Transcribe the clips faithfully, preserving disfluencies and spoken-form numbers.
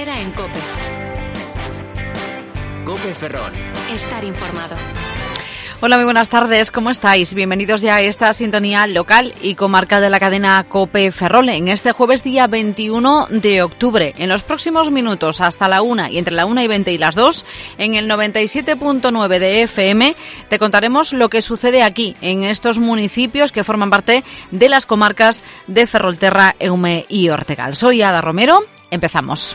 Herrera en COPE. COPE Ferrol. Estar informado. Hola, muy buenas tardes, ¿cómo estáis? Bienvenidos ya a esta sintonía local y comarcal de la cadena COPE Ferrol en este jueves día veintiuno de octubre. En los próximos minutos hasta la una y entre la una y veinte y las dos, en el noventa y siete punto nueve de F M, te contaremos lo que sucede aquí, en estos municipios que forman parte de las comarcas de Ferrolterra, Eume y Ortegal. Soy Ada Romero, empezamos.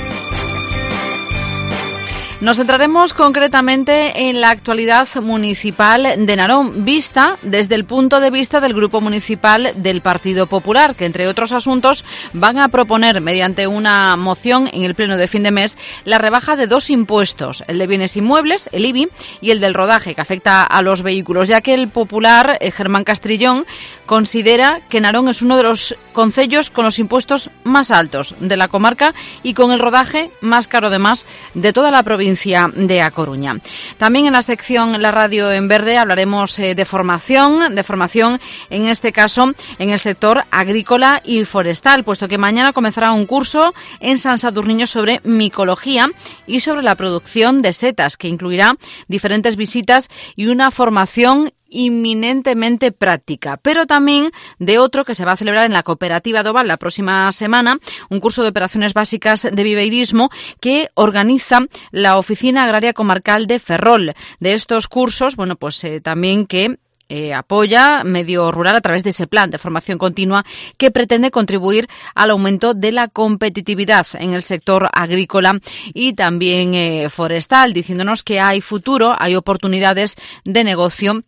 Nos centraremos concretamente en la actualidad municipal de Narón, vista desde el punto de vista del Grupo Municipal del Partido Popular, que entre otros asuntos van a proponer mediante una moción en el pleno de fin de mes la rebaja de dos impuestos, el de bienes inmuebles, el I B I, y el del rodaje, que afecta a los vehículos, ya que el popular eh, Germán Castrillón considera que Narón es uno de los concellos con los impuestos más altos de la comarca y con el rodaje más caro además de toda la provincia de A Coruña. También en la sección La Radio en Verde hablaremos eh, de formación, de formación en este caso en el sector agrícola y forestal, puesto que mañana comenzará un curso en San Sadurniño sobre micología y sobre la producción de setas, que incluirá diferentes visitas y una formación inminentemente práctica, pero también de otro que se va a celebrar en la Cooperativa de Oval la próxima semana, un curso de operaciones básicas de viveirismo que organiza la Oficina Agraria Comarcal de Ferrol. De estos cursos, bueno, pues eh, también que Eh, apoya Medio Rural a través de ese plan de formación continua que pretende contribuir al aumento de la competitividad en el sector agrícola y también eh, forestal, diciéndonos que hay futuro, hay oportunidades de negocio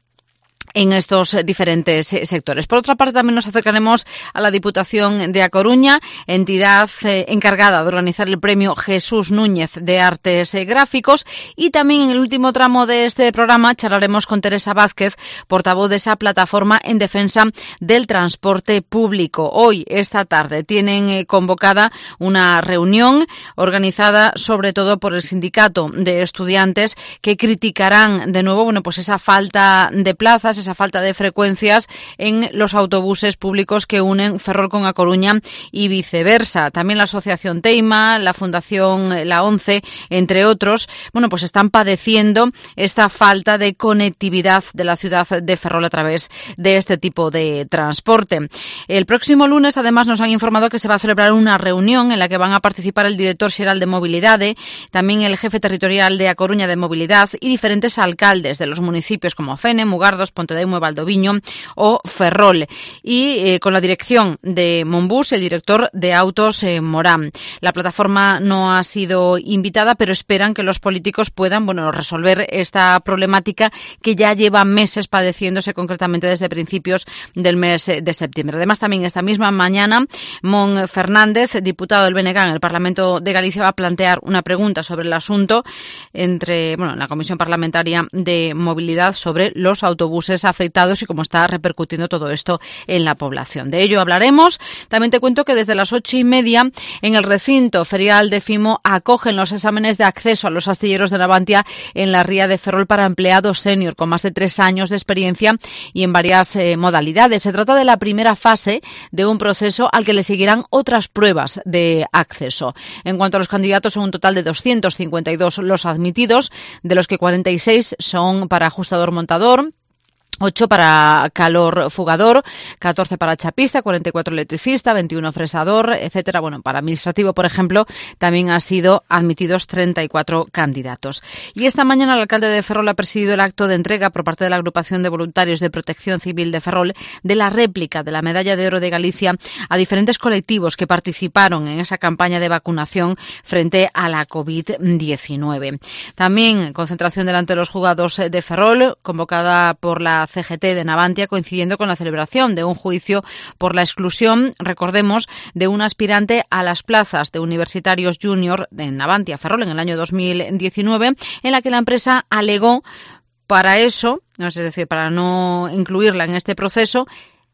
en estos diferentes sectores. Por otra parte, también nos acercaremos a la Diputación de A Coruña, entidad eh, encargada de organizar el premio Jesús Núñez de Artes eh, Gráficos, y también en el último tramo de este programa charlaremos con Teresa Vázquez, portavoz de esa plataforma en defensa del transporte público. Hoy, esta tarde, tienen eh, convocada una reunión organizada sobre todo por el sindicato de estudiantes que criticarán de nuevo, bueno, pues esa falta de plazas, esa falta de frecuencias en los autobuses públicos que unen Ferrol con A Coruña y viceversa. También la Asociación Teima, la Fundación La ONCE, entre otros, bueno, pues están padeciendo esta falta de conectividad de la ciudad de Ferrol a través de este tipo de transporte. El próximo lunes, además, nos han informado que se va a celebrar una reunión en la que van a participar el director xeral de Mobilidade, también el jefe territorial de A Coruña de Movilidad y diferentes alcaldes de los municipios como Fene, Mugardos, Pontedeume, Valdoviño o Ferrol, y eh, con la dirección de Monbús, el director de Autos eh, Morán. La plataforma no ha sido invitada, pero esperan que los políticos puedan, bueno, resolver esta problemática que ya lleva meses padeciéndose, concretamente desde principios del mes de septiembre. Además, también esta misma mañana, Mon Fernández, diputado del B N G en el Parlamento de Galicia, va a plantear una pregunta sobre el asunto entre, bueno, en la Comisión Parlamentaria de Movilidad sobre los autobuses afectados y cómo está repercutiendo todo esto en la población. De ello hablaremos. También te cuento que desde las ocho y media en el recinto ferial de Fimo acogen los exámenes de acceso a los astilleros de Navantia en la ría de Ferrol para empleados senior con más de tres años de experiencia y en varias eh, modalidades. Se trata de la primera fase de un proceso al que le seguirán otras pruebas de acceso. En cuanto a los candidatos, son un total de doscientos cincuenta y dos los admitidos, de los que cuarenta y seis son para ajustador montador, ocho para calor fugador, catorce para chapista, cuarenta y cuatro electricista, veintiuno fresador, etcétera. Bueno, para administrativo, por ejemplo, también han sido admitidos treinta y cuatro candidatos. Y esta mañana el alcalde de Ferrol ha presidido el acto de entrega por parte de la Agrupación de Voluntarios de Protección Civil de Ferrol de la réplica de la Medalla de Oro de Galicia a diferentes colectivos que participaron en esa campaña de vacunación frente a la covid diecinueve. También concentración delante de los juzgados de Ferrol, convocada por la C G T de Navantia, coincidiendo con la celebración de un juicio por la exclusión, recordemos, de un aspirante a las plazas de universitarios junior de Navantia Ferrol en el año dos mil diecinueve, en la que la empresa alegó para eso, es decir, para no incluirla en este proceso,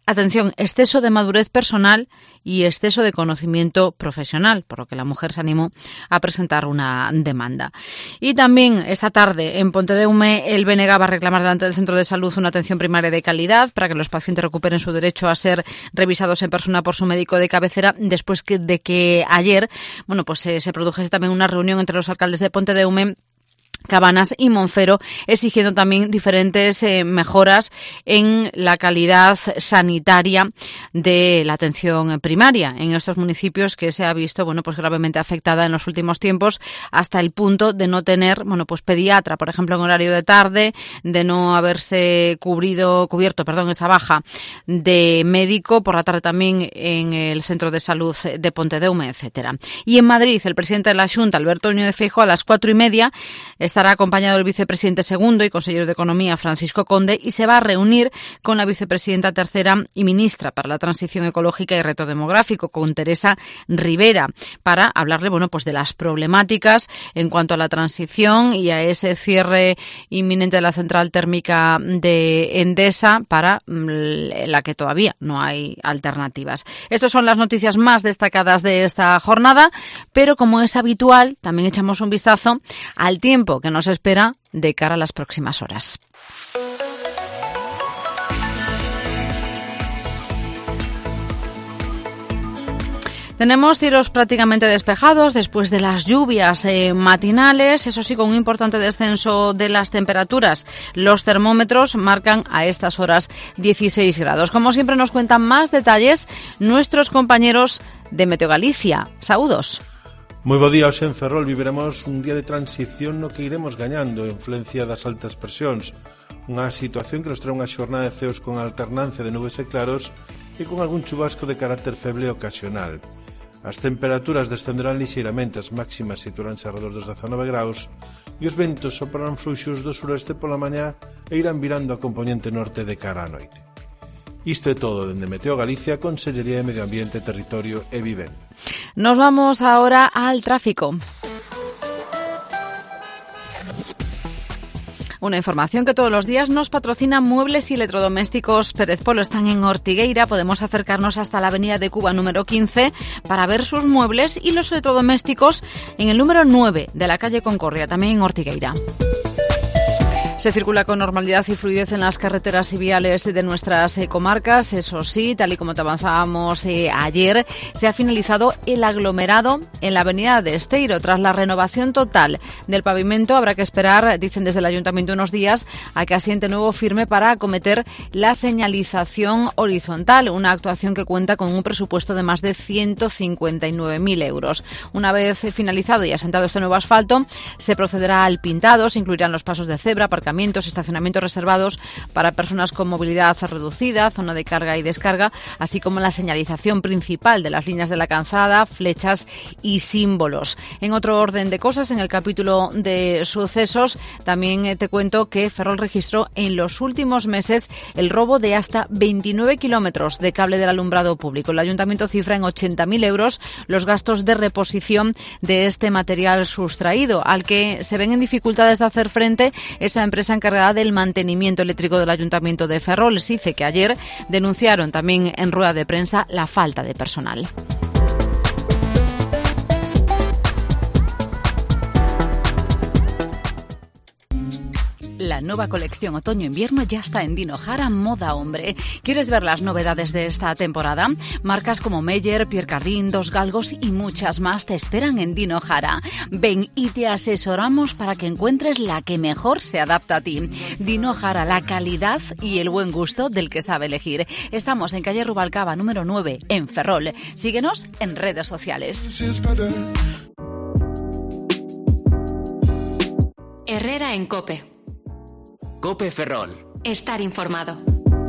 Atención, exceso de madurez personal y exceso de conocimiento profesional, por lo que la mujer se animó a presentar una demanda. Y también esta tarde en Pontedeume el B N G va a reclamar delante del centro de salud una atención primaria de calidad para que los pacientes recuperen su derecho a ser revisados en persona por su médico de cabecera, después de que ayer, bueno, pues se, se produjese también una reunión entre los alcaldes de Pontedeume, Cabanas y Monfero, exigiendo también diferentes eh, mejoras en la calidad sanitaria de la atención primaria en estos municipios, que se ha visto, bueno, pues gravemente afectada en los últimos tiempos, hasta el punto de no tener, bueno, pues pediatra, por ejemplo, en horario de tarde, de no haberse cubrido, cubierto, perdón, esa baja de médico por la tarde también en el centro de salud de Pontedeume, etcétera. Y en Madrid, el presidente de la Xunta, Alberto Núñez Feijóo, a las cuatro y media estará acompañado del vicepresidente segundo y consejero de Economía, Francisco Conde, y se va a reunir con la vicepresidenta tercera y ministra para la Transición Ecológica y Reto Demográfico, con Teresa Rivera, para hablarle, bueno, pues de las problemáticas en cuanto a la transición y a ese cierre inminente de la central térmica de Endesa, para la que todavía no hay alternativas. Estas son las noticias más destacadas de esta jornada, pero como es habitual, también echamos un vistazo al tiempo que nos espera de cara a las próximas horas. Tenemos cielos prácticamente despejados después de las lluvias eh, matinales, eso sí, con un importante descenso de las temperaturas. Los termómetros marcan a estas horas dieciséis grados. Como siempre nos cuentan más detalles nuestros compañeros de Meteo Galicia. Saúdos. Moi bo día, hoxe en Ferrol viviremos un día de transición no que iremos gañando a influencia das altas presións, unha situación que nos trae unha xornada de ceos con alternancia de nubes e claros e con algún chubasco de carácter feble ocasional. As temperaturas descenderán lixeiramente, as máximas situaránse alrededor dos dezanove graus e os ventos soprarán fluxos do suroeste pola mañá e irán virando a componente norte de cara á noite. Isto é todo dende Meteo Galicia, Consellería de Medio Ambiente, Territorio e Vivenda. Nos vamos ahora al tráfico. Una información que todos los días nos patrocina Muebles y Electrodomésticos Pérez Polo. Están en Ortigueira. Podemos acercarnos hasta la avenida de Cuba número quince para ver sus muebles y los electrodomésticos en el número nueve de la calle Concordia, también en Ortigueira. Se circula con normalidad y fluidez en las carreteras y viales de nuestras eh, comarcas. Eso sí, tal y como te avanzábamos eh, ayer, se ha finalizado el aglomerado en la avenida de Esteiro. Tras la renovación total del pavimento, habrá que esperar, dicen desde el Ayuntamiento, unos días a que asiente nuevo firme para acometer la señalización horizontal, una actuación que cuenta con un presupuesto de más de ciento cincuenta y nueve mil euros. Una vez finalizado y asentado este nuevo asfalto, se procederá al pintado, se incluirán los pasos de cebra, aparcamientos, estacionamientos reservados para personas con movilidad reducida, zona de carga y descarga, así como la señalización principal de las líneas de la calzada, flechas y símbolos. En otro orden de cosas, en el capítulo de sucesos, también te cuento que Ferrol registró en los últimos meses el robo de hasta veintinueve kilómetros de cable del alumbrado público. El Ayuntamiento cifra en ochenta mil euros los gastos de reposición de este material sustraído, al que se ven en dificultades de hacer frente esa empresa encargada del mantenimiento eléctrico del Ayuntamiento de Ferrol. SICE, que ayer denunciaron también en rueda de prensa la falta de personal. La nueva colección otoño-invierno ya está en Dino Jara Moda Hombre. ¿Quieres ver las novedades de esta temporada? Marcas como Meyer, Pierre Cardin, Dos Galgos y muchas más te esperan en Dino Jara. Ven y te asesoramos para que encuentres la que mejor se adapta a ti. Dino Jara, la calidad y el buen gusto del que sabe elegir. Estamos en calle Rubalcaba número nueve, en Ferrol. Síguenos en redes sociales. Herrera en COPE. COPE Ferrol. Estar informado.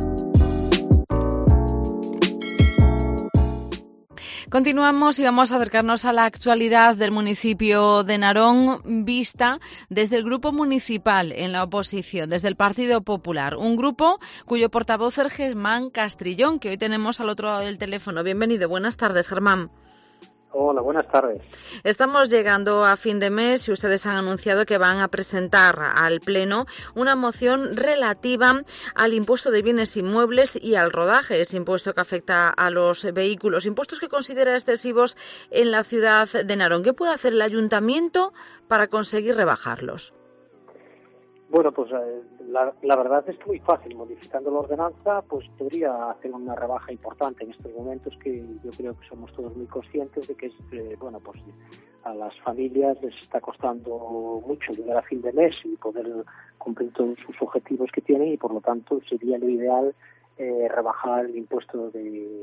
Continuamos y vamos a acercarnos a la actualidad del municipio de Narón, vista desde el grupo municipal en la oposición, desde el Partido Popular. Un grupo cuyo portavoz es Germán Castrillón, que hoy tenemos al otro lado del teléfono. Bienvenido, buenas tardes, Germán. Hola, buenas tardes. Estamos llegando a fin de mes y ustedes han anunciado que van a presentar al Pleno una moción relativa al impuesto de bienes inmuebles y al rodaje, ese impuesto que afecta a los vehículos, impuestos que considera excesivos en la ciudad de Narón. ¿Qué puede hacer el Ayuntamiento para conseguir rebajarlos? Bueno, pues eh, la, la verdad es que muy fácil. Modificando la ordenanza, pues podría hacer una rebaja importante en estos momentos, que yo creo que somos todos muy conscientes de que, eh, bueno, pues a las familias les está costando mucho llegar a fin de mes y poder cumplir todos sus objetivos que tienen, y por lo tanto sería lo ideal eh, rebajar el impuesto de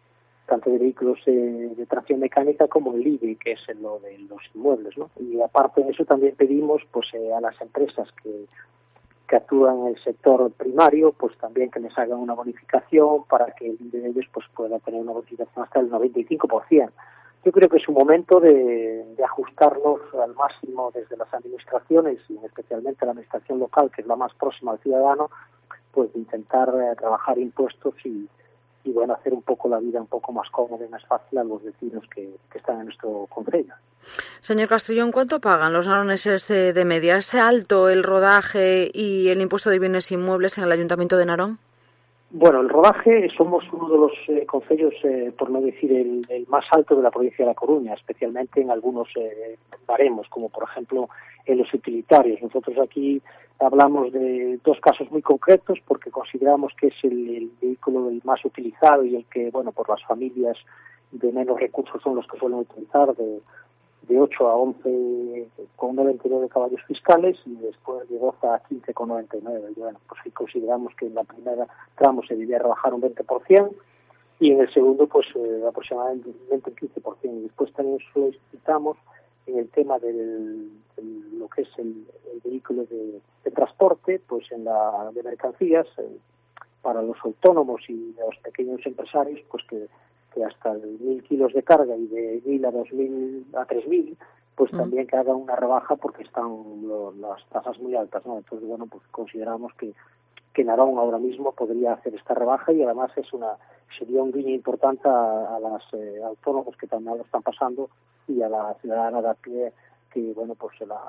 tanto de vehículos eh, de tracción mecánica como el I B I, que es en lo de los inmuebles, ¿no? Y aparte de eso también pedimos pues eh, a las empresas que, que actúan en el sector primario, pues también que les hagan una bonificación para que el I B I de ellos pues pueda tener una bonificación hasta el noventa y cinco por ciento. Yo creo que es un momento de, de ajustarnos al máximo desde las administraciones, y especialmente la administración local, que es la más próxima al ciudadano, pues de intentar eh, trabajar impuestos y y bueno, hacer un poco la vida un poco más cómoda y más fácil a los vecinos que, que están en nuestro concello. Señor Castrillón, ¿cuánto pagan los naroneses de media? ¿Es alto el rodaje y el impuesto de bienes inmuebles en el Ayuntamiento de Narón? Bueno, el rodaje somos uno de los eh, concellos, eh, por no decir el, el más alto de la provincia de La Coruña, especialmente en algunos eh, baremos, como por ejemplo en los utilitarios. Nosotros aquí hablamos de dos casos muy concretos porque consideramos que es el, el vehículo el más utilizado y el que, bueno, por las familias de menos recursos son los que suelen utilizar, de, de ocho a once con noventa y nueve caballos fiscales y después de doce a quince con noventa y nueve. Y bueno, pues sí consideramos que en la primera tramo se debía rebajar un veinte por ciento y en el segundo pues eh, aproximadamente un quince por ciento. Y después también solicitamos en el tema del, del lo que es el, el vehículo de, de transporte, pues en la de mercancías, eh, para los autónomos y los pequeños empresarios, pues que, que hasta mil kilos de carga y de mil a dos mil a tres mil, pues mm. también que haga una rebaja porque están lo, las tasas muy altas, ¿no? Entonces, bueno, pues consideramos que que Narón ahora mismo podría hacer esta rebaja y además es una sería un guiño importante a, a las eh, autónomos que también lo están pasando y a la ciudadana de a pie que, bueno, pues la,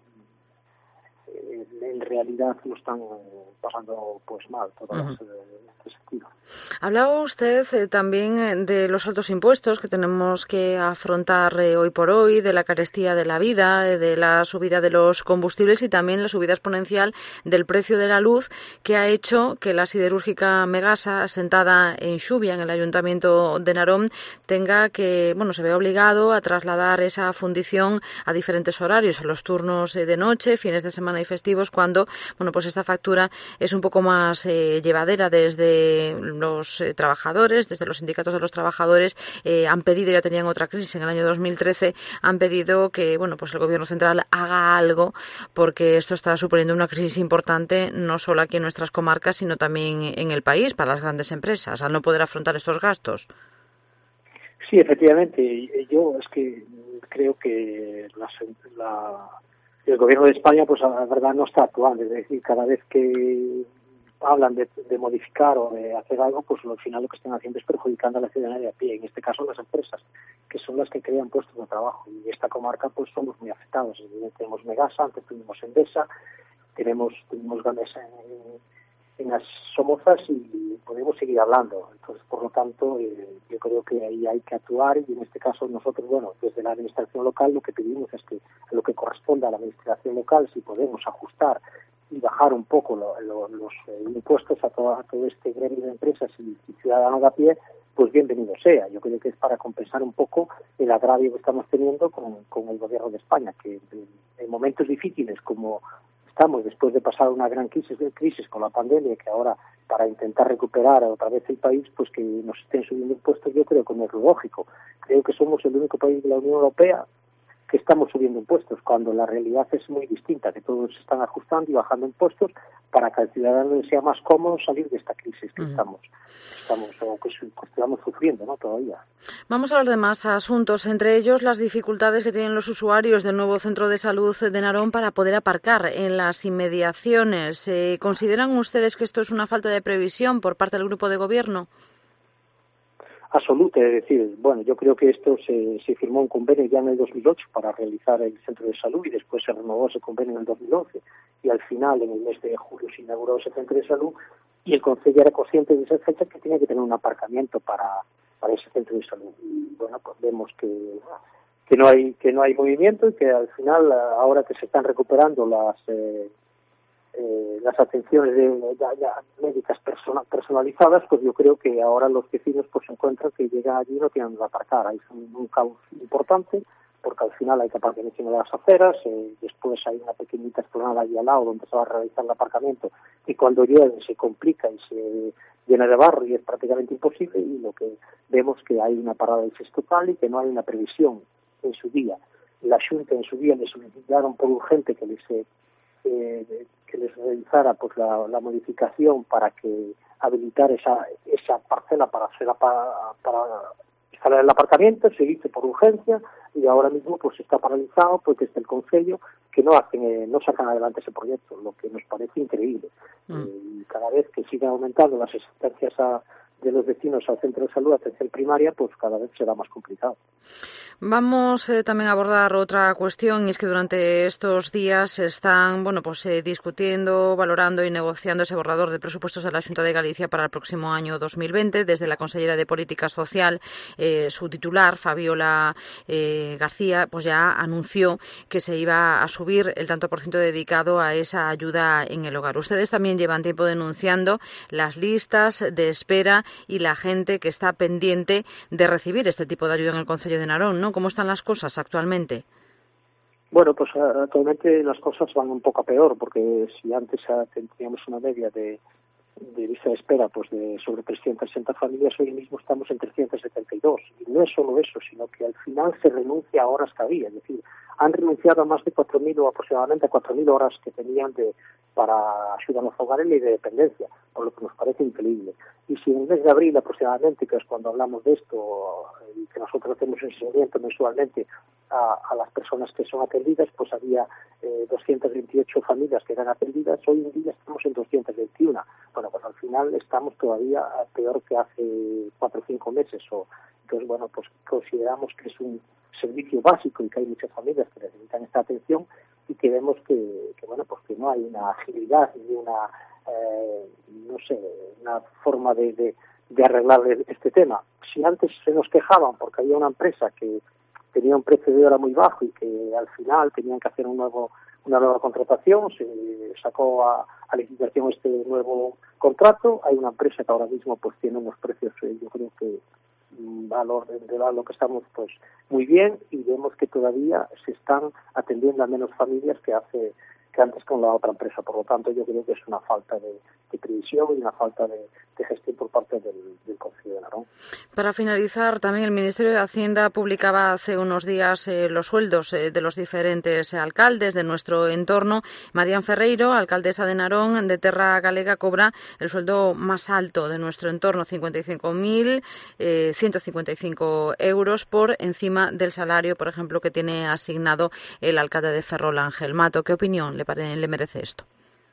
eh, en realidad lo están pasando pues mal, todas uh-huh. las, eh, en este sentido. Hablaba usted eh, también de los altos impuestos que tenemos que afrontar eh, hoy por hoy, de la carestía de la vida, eh, de la subida de los combustibles y también la subida exponencial del precio de la luz, que ha hecho que la siderúrgica Megasa, asentada en Xubia, en el Ayuntamiento de Narón, tenga que, bueno, se ve obligado a trasladar esa fundición a diferentes horarios, a los turnos eh, de noche, fines de semana y festivos, cuando, bueno, pues esta factura es un poco más eh, llevadera. Desde los eh, trabajadores, desde los sindicatos de los trabajadores, eh, han pedido, ya tenían otra crisis en el año dos mil trece, han pedido que, bueno, pues el Gobierno central haga algo, porque esto está suponiendo una crisis importante, no solo aquí en nuestras comarcas, sino también en el país, para las grandes empresas, al no poder afrontar estos gastos. Sí, efectivamente. Yo es que creo que la, la, el Gobierno de España, pues la verdad, no está actuando. Es decir, cada vez que hablan de, de modificar o de hacer algo, pues al final lo que están haciendo es perjudicando a la ciudadanía de a pie, en este caso las empresas, que son las que crean puestos de trabajo. Y esta comarca pues somos muy afectados. Tenemos Megasa, antes tuvimos Endesa, tenemos, tuvimos Gamesa en, en las Somozas y podemos seguir hablando. Entonces, por lo tanto, eh, yo creo que ahí hay que actuar y en este caso nosotros, bueno, desde la administración local lo que pedimos es que a lo que corresponda a la administración local, si podemos ajustar y bajar un poco lo, lo, los eh, impuestos a todo, a todo este gremio de empresas y, y ciudadanos de a pie, pues bienvenido sea. Yo creo que es para compensar un poco el agravio que estamos teniendo con, con el Gobierno de España, que en, en momentos difíciles como estamos después de pasar una gran crisis, crisis con la pandemia, que ahora para intentar recuperar otra vez el país, pues que nos estén subiendo impuestos, yo creo que no es lógico. Creo que somos el único país de la Unión Europea que estamos subiendo impuestos, cuando la realidad es muy distinta, que todos se están ajustando y bajando impuestos para que al ciudadano le sea más cómodo salir de esta crisis que uh-huh. estamos, estamos o que estamos sufriendo, ¿no? Todavía. Vamos a hablar de más asuntos, entre ellos las dificultades que tienen los usuarios del nuevo centro de salud de Narón para poder aparcar en las inmediaciones. Eh, ¿Consideran ustedes que esto es una falta de previsión por parte del grupo de gobierno? absoluta, es decir, bueno, yo creo que esto se, se firmó un convenio ya en el dos mil ocho para realizar el centro de salud y después se renovó ese convenio en el dos mil once y al final en el mes de julio se inauguró ese centro de salud y el Concello era consciente de esa fecha que tenía que tener un aparcamiento para, para ese centro de salud y bueno, pues vemos que que no hay que no hay movimiento y que al final, ahora que se están recuperando las eh, eh, las atenciones de, de, de médicas persona, personalizadas, pues yo creo que ahora los vecinos pues se encuentran que llegan allí y no tienen donde aparcar. Hay un, un caos importante porque al final hay que aparcar encima de las aceras, eh, después hay una pequeñita explanada allí al lado donde se va a realizar el aparcamiento y cuando llueve se complica y se llena de barro y es prácticamente imposible y lo que vemos que hay una parálisis total y que no hay una previsión en su día. La Xunta en su día le solicitaron por urgente que les eh, que les realizara pues la, la modificación para que habilitar esa esa parcela para hacer para, para instalar el aparcamiento, se hizo por urgencia y ahora mismo pues está paralizado porque es el Concello que no hacen eh, no sacan adelante ese proyecto, lo que nos parece increíble. Mm. Eh, y cada vez que sigan aumentando las asistencias a de los vecinos al centro de salud, atención primaria, pues cada vez será más complicado. Vamos eh, también a abordar otra cuestión y es que durante estos días se están bueno, pues, eh, discutiendo, valorando y negociando ese borrador de presupuestos de la Xunta de Galicia para el próximo año dos mil veinte. Desde la Consellera de Política Social, eh, su titular, Fabiola eh, García, pues ya anunció que se iba a subir el tanto por ciento dedicado a esa ayuda en el hogar. Ustedes también llevan tiempo denunciando las listas de espera y la gente que está pendiente de recibir este tipo de ayuda en el Concello de Narón, ¿no? ¿Cómo están las cosas actualmente? Bueno, pues actualmente las cosas van un poco a peor, porque si antes teníamos una media de, de lista de espera pues de sobre trescientas sesenta familias, hoy mismo estamos en trescientas setenta y dos. Y no es solo eso, sino que al final se renuncia a horas que había, es decir, han renunciado a más de cuatro mil o aproximadamente a cuatro mil horas que tenían de para ayuda a los hogares y de dependencia, por lo que nos parece increíble. Y si en el mes de abril aproximadamente, que es cuando hablamos de esto, y que nosotros hacemos un seguimiento mensualmente a, a las personas que son atendidas, pues había eh, doscientas veintiocho familias que eran atendidas, hoy en día estamos en doscientas veintiuno. Bueno, pues al final estamos todavía peor que hace cuatro o cinco meses. O, entonces, bueno, pues consideramos que es un servicio básico y que hay muchas familias que necesitan esta atención y que vemos que, que bueno, pues que no hay una agilidad ni una, eh, no sé, una forma de, de, de arreglar este tema. Si antes se nos quejaban porque había una empresa que tenía un precio de hora muy bajo y que al final tenían que hacer un nuevo una nueva contratación, se sacó a, a licitación este nuevo contrato, hay una empresa que ahora mismo pues tiene unos precios, eh, yo creo que valor de lo que estamos pues muy bien y vemos que todavía se están atendiendo a menos familias que hace que antes con la otra empresa. Por lo tanto, yo creo que es una falta de, de previsión y una falta de, de gestión por parte del, del Concello de Narón. Para finalizar, también el Ministerio de Hacienda publicaba hace unos días eh, los sueldos eh, de los diferentes alcaldes de nuestro entorno. Marián Ferreiro, alcaldesa de Narón, de Terra Galega, cobra el sueldo más alto de nuestro entorno, cincuenta y cinco mil ciento cincuenta y cinco euros por encima del salario, por ejemplo, que tiene asignado el alcalde de Ferrol, Ángel Mato. ¿Qué opinión le le merece esto?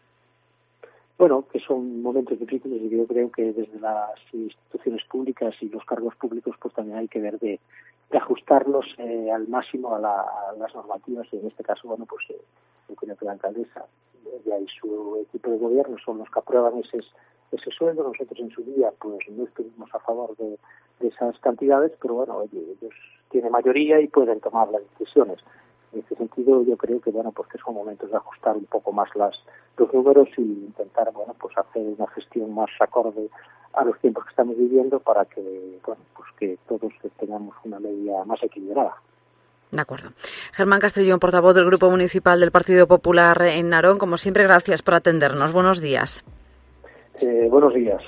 Bueno, que son momentos difíciles y yo creo que desde las instituciones públicas y los cargos públicos pues también hay que ver de, de ajustarlos eh, al máximo a, la, a las normativas y en este caso, bueno, pues eh, yo creo que la alcaldesa y su equipo de gobierno son los que aprueban ese, ese sueldo. Nosotros en su día pues no estuvimos a favor de, de esas cantidades, pero bueno, oye, ellos tienen mayoría y pueden tomar las decisiones. En este sentido, yo creo que bueno, pues que son momentos de ajustar un poco más las los números y intentar bueno, pues hacer una gestión más acorde a los tiempos que estamos viviendo para que bueno, pues que todos tengamos una media más equilibrada. De acuerdo. Germán Castellón, portavoz del Grupo Municipal del Partido Popular en Narón, como siempre, gracias por atendernos. Buenos días. Eh, buenos días.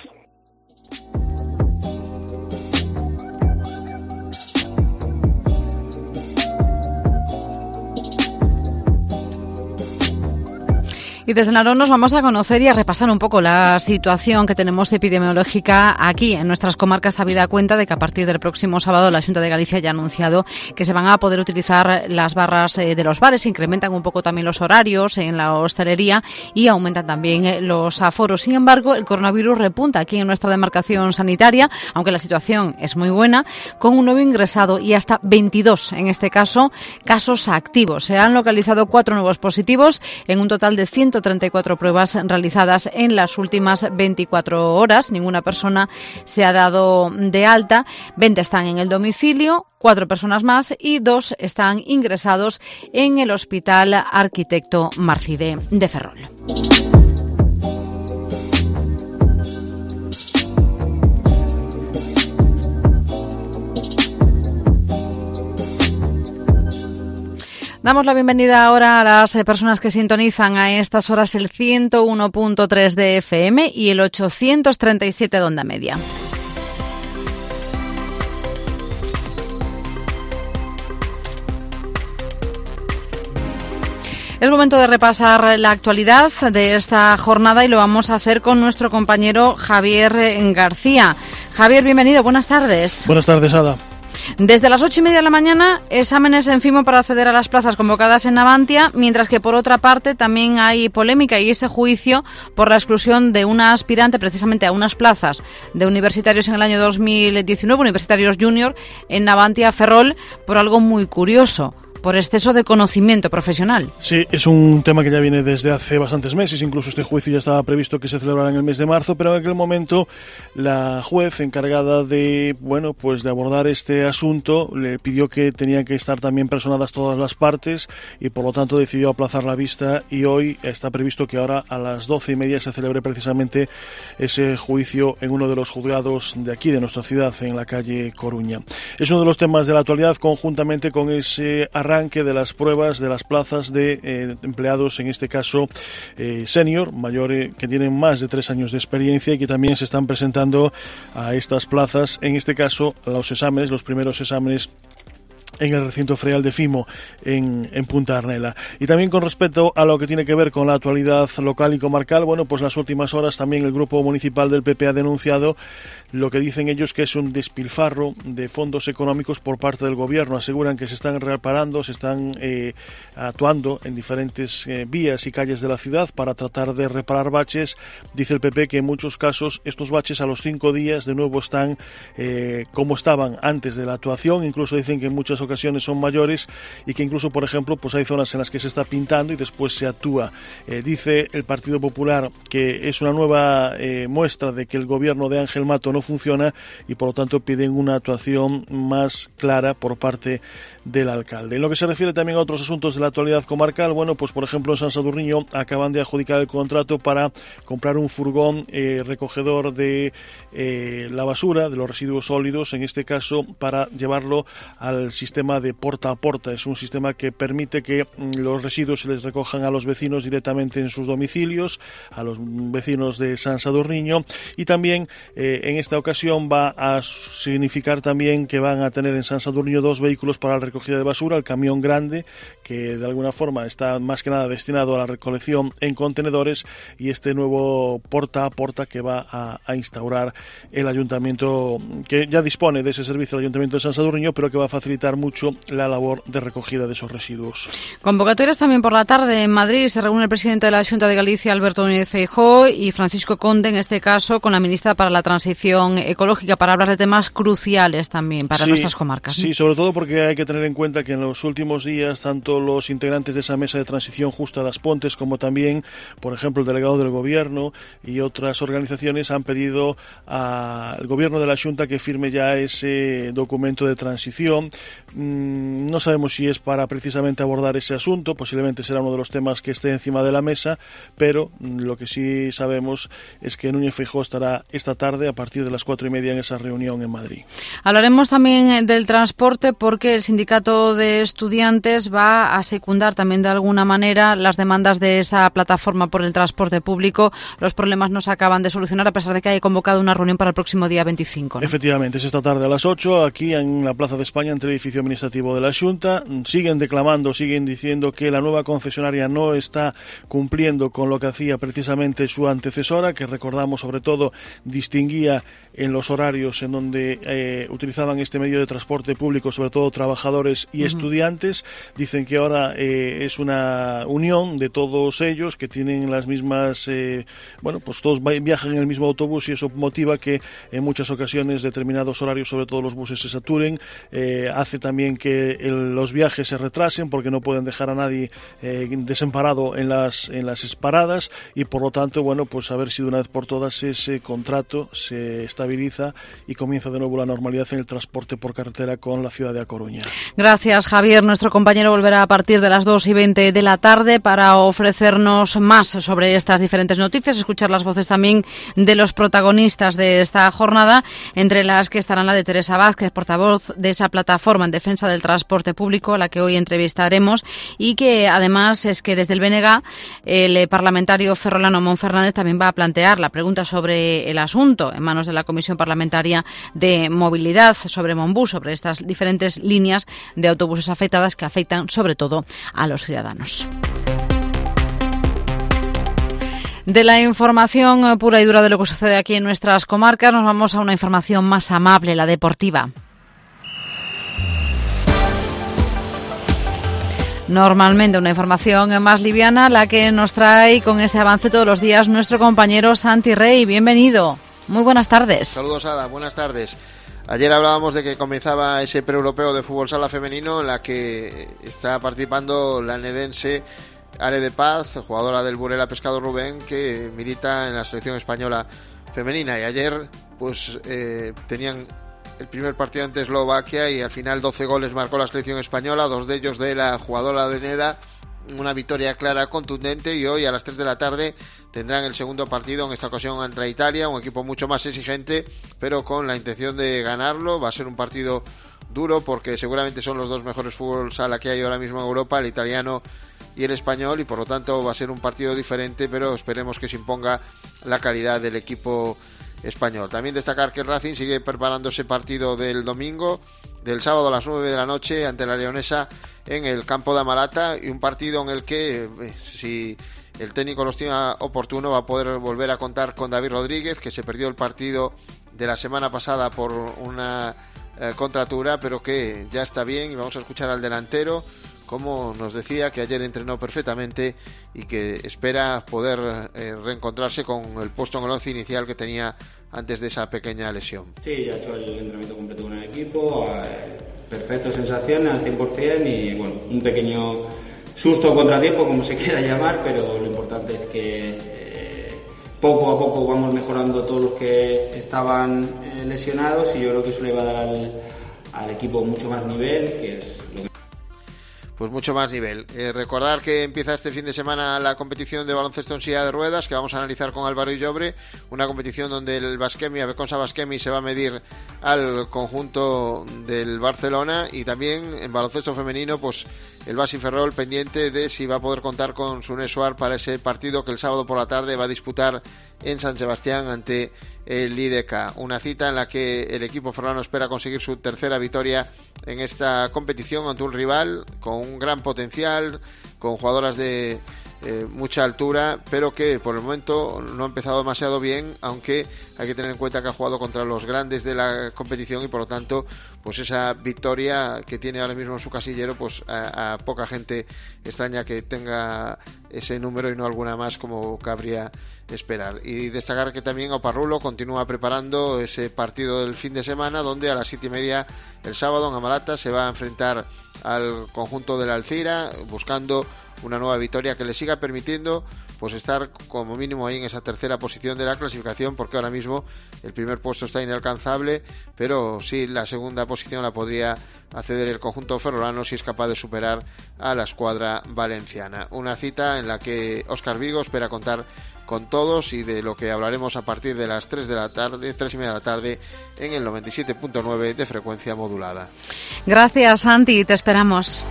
Y desde Narón nos vamos a conocer y a repasar un poco la situación que tenemos epidemiológica aquí en nuestras comarcas, habida cuenta de que a partir del próximo sábado la Xunta de Galicia ya ha anunciado que se van a poder utilizar las barras de los bares, incrementan un poco también los horarios en la hostelería y aumentan también los aforos. Sin embargo, el coronavirus repunta aquí en nuestra demarcación sanitaria, aunque la situación es muy buena, con un nuevo ingresado y hasta veintidós, en este caso, casos activos. Se han localizado cuatro nuevos positivos en un total de ciento treinta y cuatro pruebas realizadas en las últimas veinticuatro horas. Ninguna persona se ha dado de alta. veinte están en el domicilio, cuatro personas más y dos están ingresados en el Hospital Arquitecto Marcide de Ferrol. Damos la bienvenida ahora a las personas que sintonizan a estas horas el ciento uno punto tres de F M y el ochocientos treinta y siete de onda media. Es momento de repasar la actualidad de esta jornada y lo vamos a hacer con nuestro compañero Javier García. Javier, bienvenido, buenas tardes. Buenas tardes, Ada. Desde las ocho y media de la mañana, exámenes en Fimo para acceder a las plazas convocadas en Navantia, mientras que por otra parte también hay polémica y ese juicio por la exclusión de una aspirante precisamente a unas plazas de universitarios en el año dos mil diecinueve, universitarios junior en Navantia Ferrol, por algo muy curioso. Por exceso de conocimiento profesional. Sí, es un tema que ya viene desde hace bastantes meses, incluso este juicio ya estaba previsto que se celebrara en el mes de marzo, pero en aquel momento la juez encargada de, bueno, pues de abordar este asunto le pidió que tenían que estar también personadas todas las partes y por lo tanto decidió aplazar la vista y hoy está previsto que ahora a las doce y media se celebre precisamente ese juicio en uno de los juzgados de aquí, de nuestra ciudad, en la calle Coruña. Es uno de los temas de la actualidad conjuntamente con ese arranque de las pruebas de las plazas de eh, empleados, en este caso eh, senior, mayores, que tienen más de tres años de experiencia y que también se están presentando a estas plazas, en este caso los exámenes, los primeros exámenes en el recinto ferial de Fimo en, en Punta Arnela. Y también con respecto a lo que tiene que ver con la actualidad local y comarcal, bueno, pues las últimas horas también el grupo municipal del P P ha denunciado lo que dicen ellos que es un despilfarro de fondos económicos por parte del gobierno. Aseguran que se están reparando, se están eh, actuando en diferentes eh, vías y calles de la ciudad para tratar de reparar baches. Dice el P P que en muchos casos estos baches a los cinco días de nuevo están eh, como estaban antes de la actuación. Incluso dicen que en muchas ocasiones son mayores y que incluso, por ejemplo, pues hay zonas en las que se está pintando y después se actúa. Eh, dice el Partido Popular que es una nueva eh, muestra de que el gobierno de Ángel Mato no funciona y por lo tanto piden una actuación más clara por parte del alcalde. En lo que se refiere también a otros asuntos de la actualidad comarcal, bueno, pues por ejemplo en San Sadurniño acaban de adjudicar el contrato para comprar un furgón eh, recogedor de eh, la basura, de los residuos sólidos, en este caso para llevarlo al sistema de porta a porta. Es un sistema que permite que los residuos se les recojan a los vecinos directamente en sus domicilios, a los vecinos de San Sadurniño, y también eh, en esta ocasión va a significar también que van a tener en San Sadurniño dos vehículos para la recogida de basura, el camión grande, que de alguna forma está más que nada destinado a la recolección en contenedores, y este nuevo porta a porta que va a, a instaurar el ayuntamiento, que ya dispone de ese servicio el ayuntamiento de San Sadurniño, pero que va a facilitar mucho la labor de recogida de esos residuos. Convocatorias también por la tarde en Madrid. Se reúne el presidente de la Xunta de Galicia, Alberto Núñez Feijóo, y Francisco Conde, en este caso, con la ministra para la Transición Ecológica, para hablar de temas cruciales también para sí, nuestras comarcas. Sí, sobre todo porque hay que tener en cuenta que en los últimos días tanto los integrantes de esa mesa de transición justa de Aspontes como también, por ejemplo, el delegado del Gobierno y otras organizaciones han pedido al Gobierno de la Xunta que firme ya ese documento de transición. Mm, no sabemos si es para precisamente abordar ese asunto, posiblemente será uno de los temas que esté encima de la mesa, pero mm, lo que sí sabemos es que Núñez Feijóo estará esta tarde a partir de las cuatro y media en esa reunión en Madrid. Hablaremos también del transporte porque el sindicato de estudiantes va a secundar también de alguna manera las demandas de esa plataforma por el transporte público. Los problemas no se acaban de solucionar a pesar de que hay convocado una reunión para el próximo día veinticinco, ¿no? Efectivamente, es esta tarde a las ocho aquí en la Plaza de España entre el edificio Administrativo de la Xunta. Siguen declamando, siguen diciendo que la nueva concesionaria no está cumpliendo con lo que hacía precisamente su antecesora, que recordamos sobre todo distinguía en los horarios en donde eh, utilizaban este medio de transporte público, sobre todo trabajadores y uh-huh. estudiantes. Dicen que ahora eh, es una unión de todos ellos, que tienen las mismas, eh, bueno, pues todos viajan en el mismo autobús, y eso motiva que en muchas ocasiones determinados horarios, sobre todo los buses, se saturen. Eh, hace también que el, los viajes se retrasen, porque no pueden dejar a nadie eh, desamparado en las, en las paradas, y por lo tanto, bueno, pues a ver si de una vez por todas ese contrato se está estabiliza y comienza de nuevo la normalidad en el transporte por carretera con la ciudad de A Coruña. Gracias, Javier. Nuestro compañero volverá a partir de las dos y veinte de la tarde para ofrecernos más sobre estas diferentes noticias, escuchar las voces también de los protagonistas de esta jornada, entre las que estarán la de Teresa Vázquez, portavoz de esa plataforma en defensa del transporte público, a la que hoy entrevistaremos, y que además es que desde el B N G el parlamentario ferrolano Mon Fernández también va a plantear la pregunta sobre el asunto en manos de la Comisión Parlamentaria de Movilidad, sobre Monbús, sobre estas diferentes líneas de autobuses afectadas que afectan sobre todo a los ciudadanos. De la información pura y dura de lo que sucede aquí en nuestras comarcas, nos vamos a una información más amable, la deportiva. Normalmente una información más liviana, la que nos trae con ese avance todos los días nuestro compañero Santi Rey. Bienvenido. Muy buenas tardes. Saludos, Ada. Buenas tardes. Ayer hablábamos de que comenzaba ese preeuropeo de fútbol sala femenino, en la que está participando la enedense Ale de Paz, jugadora del Burela Pescado Rubén, que milita en la selección española femenina. Y ayer pues eh, tenían el primer partido ante Eslovaquia y al final doce goles marcó la selección española, dos de ellos de la jugadora de Neda. Una victoria clara, contundente, y hoy a las tres de la tarde tendrán el segundo partido, en esta ocasión contra Italia, un equipo mucho más exigente, pero con la intención de ganarlo. Va a ser un partido duro porque seguramente son los dos mejores fútbol sala que hay ahora mismo en Europa, el italiano y el español, y por lo tanto va a ser un partido diferente, pero esperemos que se imponga la calidad del equipo español. También destacar que el Racing sigue preparando ese partido del domingo, del sábado a las nueve de la noche ante la Leonesa en el campo de Amalata, y un partido en el que eh, si el técnico lo estima oportuno va a poder volver a contar con David Rodríguez, que se perdió el partido de la semana pasada por una eh, contractura, pero que ya está bien, y vamos a escuchar al delantero como nos decía que ayer entrenó perfectamente y que espera poder eh, reencontrarse con el puesto en el once inicial que tenía antes de esa pequeña lesión. Sí, ya he hecho el entrenamiento completo con el equipo, eh, perfecto, sensaciones al cien por ciento, y bueno, un pequeño susto o contratiempo, como se quiera llamar, pero lo importante es que eh, poco a poco vamos mejorando todos los que estaban eh, lesionados, y yo creo que eso le va a dar al, al equipo mucho más nivel, que es lo que... Pues mucho más nivel. Eh, recordar que empieza este fin de semana la competición de baloncesto en silla de ruedas, que vamos a analizar con Álvaro Illobre, una competición donde el Baskemi, Abeconsa Baskemi, se va a medir al conjunto del Barcelona, y también en baloncesto femenino, pues el Basi Ferrol pendiente de si va a poder contar con Sune Suar para ese partido que el sábado por la tarde va a disputar en San Sebastián ante el I D K. Una cita en la que el equipo ferrolano espera conseguir su tercera victoria en esta competición ante un rival con un gran potencial, con jugadoras de eh, mucha altura, pero que por el momento no ha empezado demasiado bien, aunque hay que tener en cuenta que ha jugado contra los grandes de la competición, y por lo tanto pues esa victoria que tiene ahora mismo en su casillero, pues a, a poca gente extraña que tenga ese número y no alguna más, como cabría esperar. Y destacar que también Oparrulo continúa preparando ese partido del fin de semana, donde a las siete y media el sábado en Amalata se va a enfrentar al conjunto de la Alcira, buscando una nueva victoria que le siga permitiendo pues estar como mínimo ahí en esa tercera posición de la clasificación, porque ahora mismo el primer puesto está inalcanzable, pero sí la segunda posición la podría acceder el conjunto ferrolano si es capaz de superar a la escuadra valenciana. Una cita en la que Óscar Vigo espera contar con todos, y de lo que hablaremos a partir de las tres de la tarde, tres y media de la tarde, en el noventa y siete punto nueve de frecuencia modulada. Gracias, Santi, te esperamos.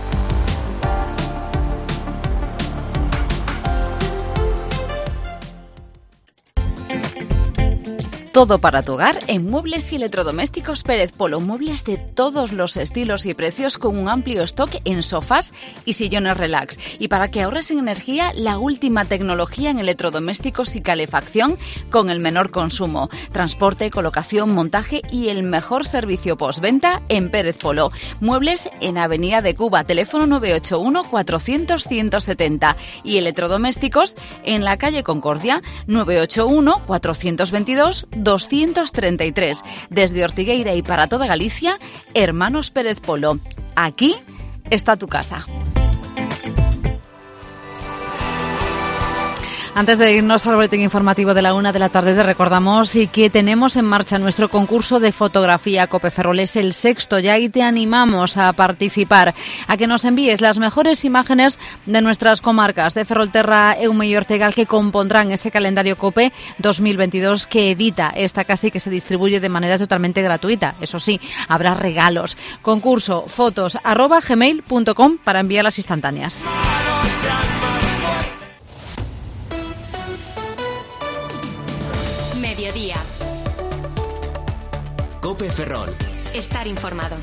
todo para tu hogar en Muebles y Electrodomésticos Pérez Polo. Muebles de todos los estilos y precios con un amplio stock en sofás y sillones relax. Y para que ahorres en energía, la última tecnología en electrodomésticos y calefacción con el menor consumo. Transporte, colocación, montaje y el mejor servicio postventa en Pérez Polo. Muebles en Avenida de Cuba, teléfono nueve ocho uno, cuatrocientos, ciento setenta. Y electrodomésticos en la calle Concordia, nueve ocho uno, cuatrocientos veintidós, doscientos treinta y tres. Desde Ortigueira y para toda Galicia, Hermanos Pérez Polo. Aquí está tu casa. Antes de irnos al boletín informativo de la una de la tarde, te recordamos que tenemos en marcha nuestro concurso de fotografía Cope Ferrol. Es el sexto ya y te animamos a participar, a que nos envíes las mejores imágenes de nuestras comarcas de Ferrolterra, Eume y Ortegal, que compondrán ese calendario Cope dos mil veintidós que edita esta casa y que se distribuye de manera totalmente gratuita. Eso sí, habrá regalos. Concurso fotos arroba gmail punto com para enviar las instantáneas. Mediodía. Cope Ferrol. Estar informado.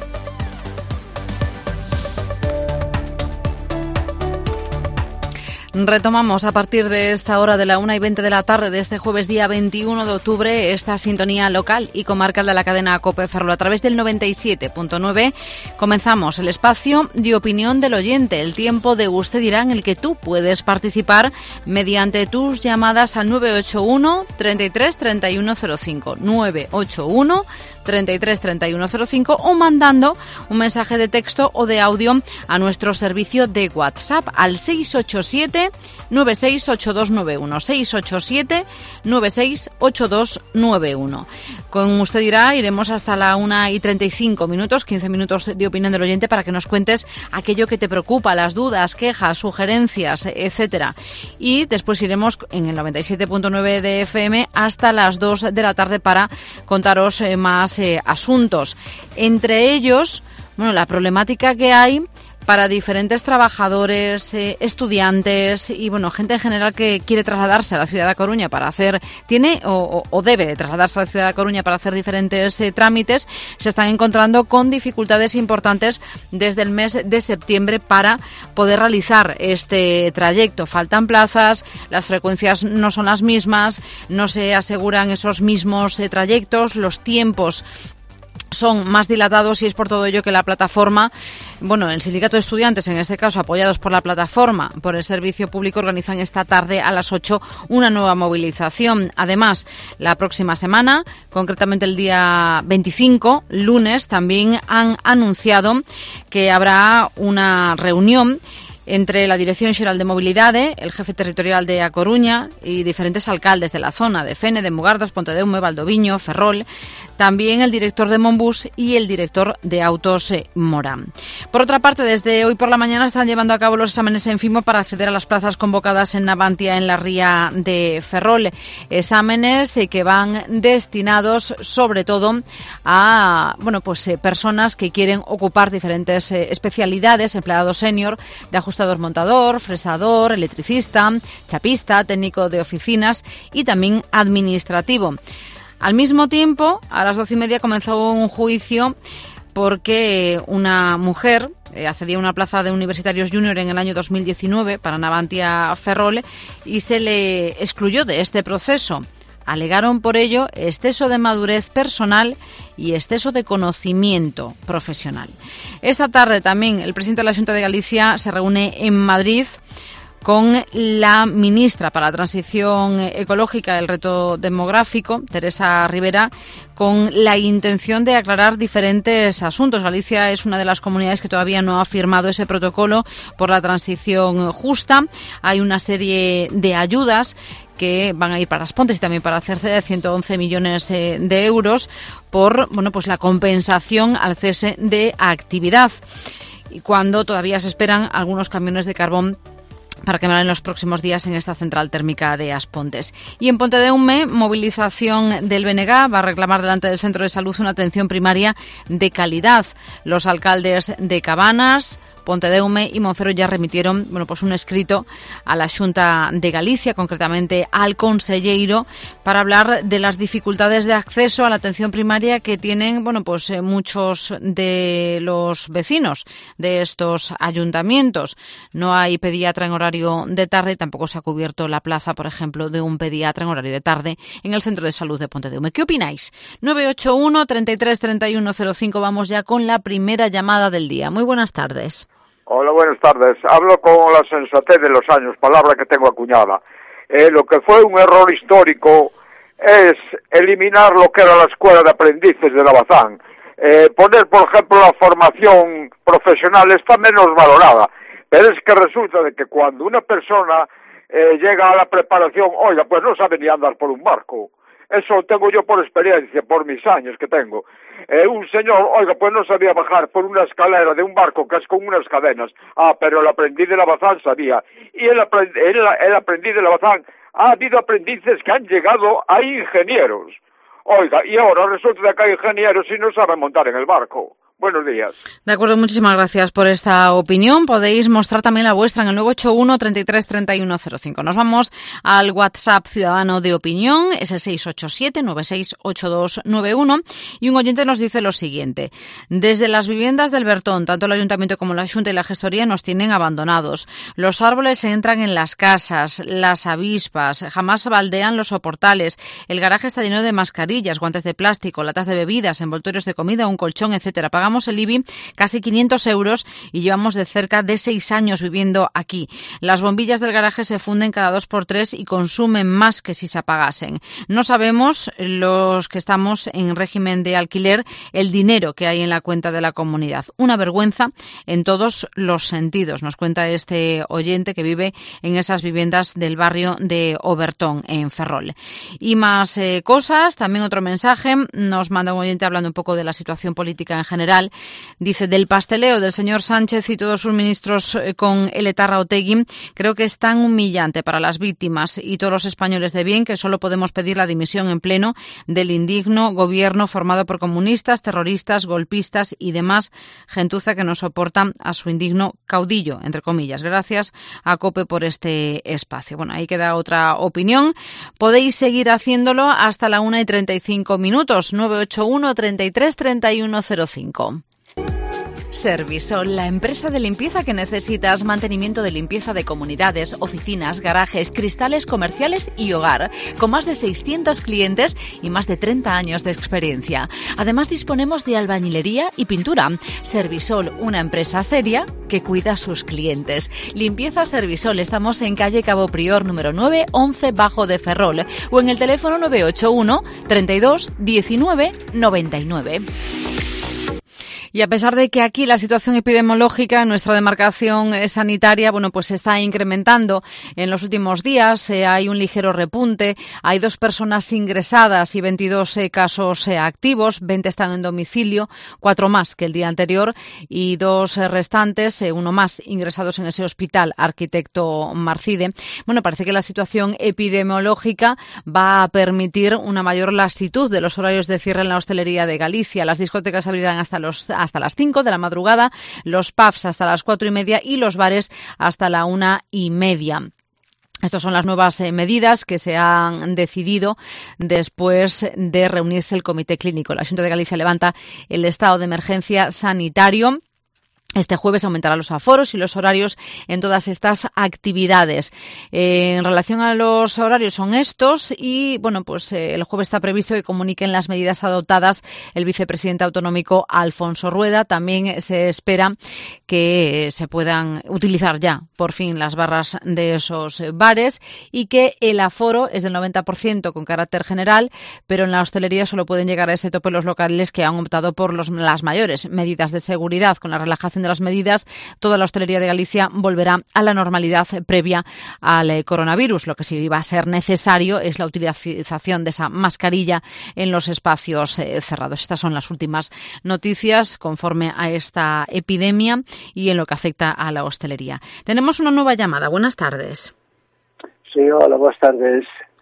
Retomamos a partir de esta hora de la una y veinte de la tarde de este jueves día veintiuno de octubre esta sintonía local y comarcal de la cadena Cope Ferrol a través del noventa y siete punto nueve. Comenzamos el espacio de opinión del oyente, el tiempo de Usted dirá en el que tú puedes participar mediante tus llamadas al nueve ocho uno, treinta y tres, treinta y uno cero cinco, nueve ocho uno, treinta y tres, treinta y uno cero cinco o mandando un mensaje de texto o de audio a nuestro servicio de WhatsApp al seis ocho siete, nueve seis ocho dos nueve uno, seis ocho siete, nueve seis ocho dos nueve uno. Con Usted dirá iremos hasta la una y treinta y cinco minutos, quince minutos de opinión del oyente para que nos cuentes aquello que te preocupa, las dudas, quejas, sugerencias, etcétera. Y después iremos en el noventa y siete punto nueve de F M hasta las dos de la tarde para contaros eh, más eh, asuntos. Entre ellos, bueno, la problemática que hay para diferentes trabajadores, eh, estudiantes y bueno, gente en general que quiere trasladarse a la ciudad de Coruña para hacer, tiene o, o debe trasladarse a la ciudad de Coruña para hacer diferentes eh, trámites, se están encontrando con dificultades importantes desde el mes de septiembre para poder realizar este trayecto. Faltan plazas, las frecuencias no son las mismas, no se aseguran esos mismos eh, trayectos, los tiempos son más dilatados y es por todo ello que la plataforma, bueno, el sindicato de estudiantes, en este caso apoyados por la plataforma, por el servicio público, organizan esta tarde a las ocho una nueva movilización. Además, la próxima semana, concretamente el día veinticinco, lunes, también han anunciado que habrá una reunión entre la Dirección Xeral de Mobilidade, el jefe territorial de A Coruña y diferentes alcaldes de la zona de Fene, de Mugardas, Pontedeume, Valdoviño, Ferrol, también el director de Monbús y el director de Autos eh, Morán. Por otra parte, desde hoy por la mañana están llevando a cabo los exámenes en Fimo para acceder a las plazas convocadas en Navantia, en la ría de Ferrol. Exámenes eh, que van destinados sobre todo a bueno pues eh, personas que quieren ocupar diferentes eh, especialidades, empleados senior de ajustador montador, fresador, electricista, chapista, técnico de oficinas y también administrativo. Al mismo tiempo, a las doce y media comenzó un juicio porque una mujer eh, accedía a una plaza de universitarios junior en el año dos mil diecinueve para Navantia Ferrol y se le excluyó de este proceso. Alegaron por ello exceso de madurez personal y exceso de conocimiento profesional. Esta tarde también el presidente de la Xunta de Galicia se reúne en Madrid con la ministra para la Transición Ecológica y el Reto Demográfico, Teresa Rivera, con la intención de aclarar diferentes asuntos. Galicia es una de las comunidades que todavía no ha firmado ese protocolo por la transición justa. Hay una serie de ayudas que van a ir para las Pontes y también para hacerse de ciento once millones de euros por bueno pues la compensación al cese de actividad. Y cuando todavía se esperan algunos camiones de carbón para quemar en los próximos días en esta central térmica de Aspontes. Y en Pontedeume, movilización del B N G va a reclamar delante del centro de salud una atención primaria de calidad. Los alcaldes de Cabanas, Pontedeume y Monfero ya remitieron, bueno, pues un escrito a la Xunta de Galicia, concretamente al conselleiro, para hablar de las dificultades de acceso a la atención primaria que tienen, bueno, pues eh, muchos de los vecinos de estos ayuntamientos. No hay pediatra en horario de tarde, tampoco se ha cubierto la plaza, por ejemplo, de un pediatra en horario de tarde en el Centro de Salud de Pontedeume. ¿Qué opináis? nueve ocho uno, treinta y tres, treinta y uno cero cinco. Vamos ya con la primera llamada del día. Muy buenas tardes. Hola, buenas tardes. Hablo con la sensatez de los años, palabra que tengo acuñada. Eh, lo que fue un error histórico es eliminar lo que era la escuela de aprendices de Lavazán. Eh, poner, por ejemplo, la formación profesional está menos valorada, pero es que resulta de que cuando una persona eh, llega a la preparación, oiga, pues no sabe ni andar por un barco. Eso tengo yo por experiencia, por mis años que tengo. Eh, un señor, oiga, pues no sabía bajar por una escalera de un barco que es con unas cadenas. Ah, pero el aprendiz de Lavazán sabía. Y el, aprend el, el aprendiz de Lavazán, ha habido aprendices que han llegado a ingenieros. Oiga, y ahora resulta que hay ingenieros y no saben montar en el barco. Buenos días. De acuerdo, muchísimas gracias por esta opinión. Podéis mostrar también la vuestra en el nueve ocho uno, treinta y tres, treinta y uno cero cinco. Nos vamos al WhatsApp Ciudadano de Opinión, es el seis ocho siete, nueve seis ocho dos nueve uno, y un oyente nos dice lo siguiente. Desde las viviendas del Bertón, tanto el Ayuntamiento como la Xunta y la Gestoría nos tienen abandonados. Los árboles se entran en las casas, las avispas, jamás baldean los soportales. El garaje está lleno de mascarillas, guantes de plástico, latas de bebidas, envoltorios de comida, un colchón, etcétera. Pagamos el I B I casi quinientos euros y llevamos de cerca de seis años viviendo aquí. Las bombillas del garaje se funden cada dos por tres y consumen más que si se apagasen. No sabemos, los que estamos en régimen de alquiler, el dinero que hay en la cuenta de la comunidad. Una vergüenza en todos los sentidos, nos cuenta este oyente que vive en esas viviendas del barrio de Obertón, en Ferrol. Y más eh, cosas, también otro mensaje, nos manda un oyente hablando un poco de la situación política en general. Dice, del pasteleo del señor Sánchez y todos sus ministros con el etarra Otegui, creo que es tan humillante para las víctimas y todos los españoles de bien que solo podemos pedir la dimisión en pleno del indigno gobierno formado por comunistas, terroristas, golpistas y demás gentuza que no soportan a su indigno caudillo, entre comillas. Gracias a COPE por este espacio. Bueno, ahí queda otra opinión. Podéis seguir haciéndolo hasta la una y treinta y cinco minutos. nueve ocho uno, treinta y tres, treinta y uno cero cinco. Servisol, la empresa de limpieza que necesitas, mantenimiento de limpieza de comunidades, oficinas, garajes, cristales comerciales y hogar, con más de seiscientos clientes y más de treinta años de experiencia. Además disponemos de albañilería y pintura. Servisol, una empresa seria que cuida a sus clientes. Limpieza Servisol, estamos en calle Cabo Prior, número nueve, once Bajo de Ferrol, o en el teléfono nueve ocho uno, treinta y dos, diecinueve, noventa y nueve. Y a pesar de que aquí la situación epidemiológica en nuestra demarcación sanitaria, bueno, pues se está incrementando en los últimos días, eh, hay un ligero repunte, hay dos personas ingresadas y veintidós eh, casos eh, activos, veinte están en domicilio, cuatro más que el día anterior y dos eh, restantes, eh, uno más ingresados en ese hospital Arquitecto Marcide. Bueno, parece que la situación epidemiológica va a permitir una mayor lasitud de los horarios de cierre en la hostelería de Galicia. Las discotecas abrirán hasta los hasta las cinco de la madrugada, los pubs hasta las cuatro y media y los bares hasta la una y media. Estas son las nuevas eh, medidas que se han decidido después de reunirse el Comité Clínico. La Xunta de Galicia levanta el estado de emergencia sanitario. Este jueves aumentará los aforos y los horarios en todas estas actividades. Eh, en relación a los horarios son estos y, bueno, pues eh, el jueves está previsto que comuniquen las medidas adoptadas el vicepresidente autonómico Alfonso Rueda. También se espera que se puedan utilizar ya, por fin, las barras de esos bares y que el aforo es del noventa por ciento con carácter general, pero en la hostelería solo pueden llegar a ese tope los locales que han optado por los, las mayores medidas de seguridad. Con la relajación de las medidas, toda la hostelería de Galicia volverá a la normalidad previa al coronavirus. Lo que sí va a ser necesario es la utilización de esa mascarilla en los espacios eh, cerrados. Estas son las últimas noticias conforme a esta epidemia y en lo que afecta a la hostelería. Tenemos una nueva llamada. Buenas tardes. Sí, hola, buenas tardes.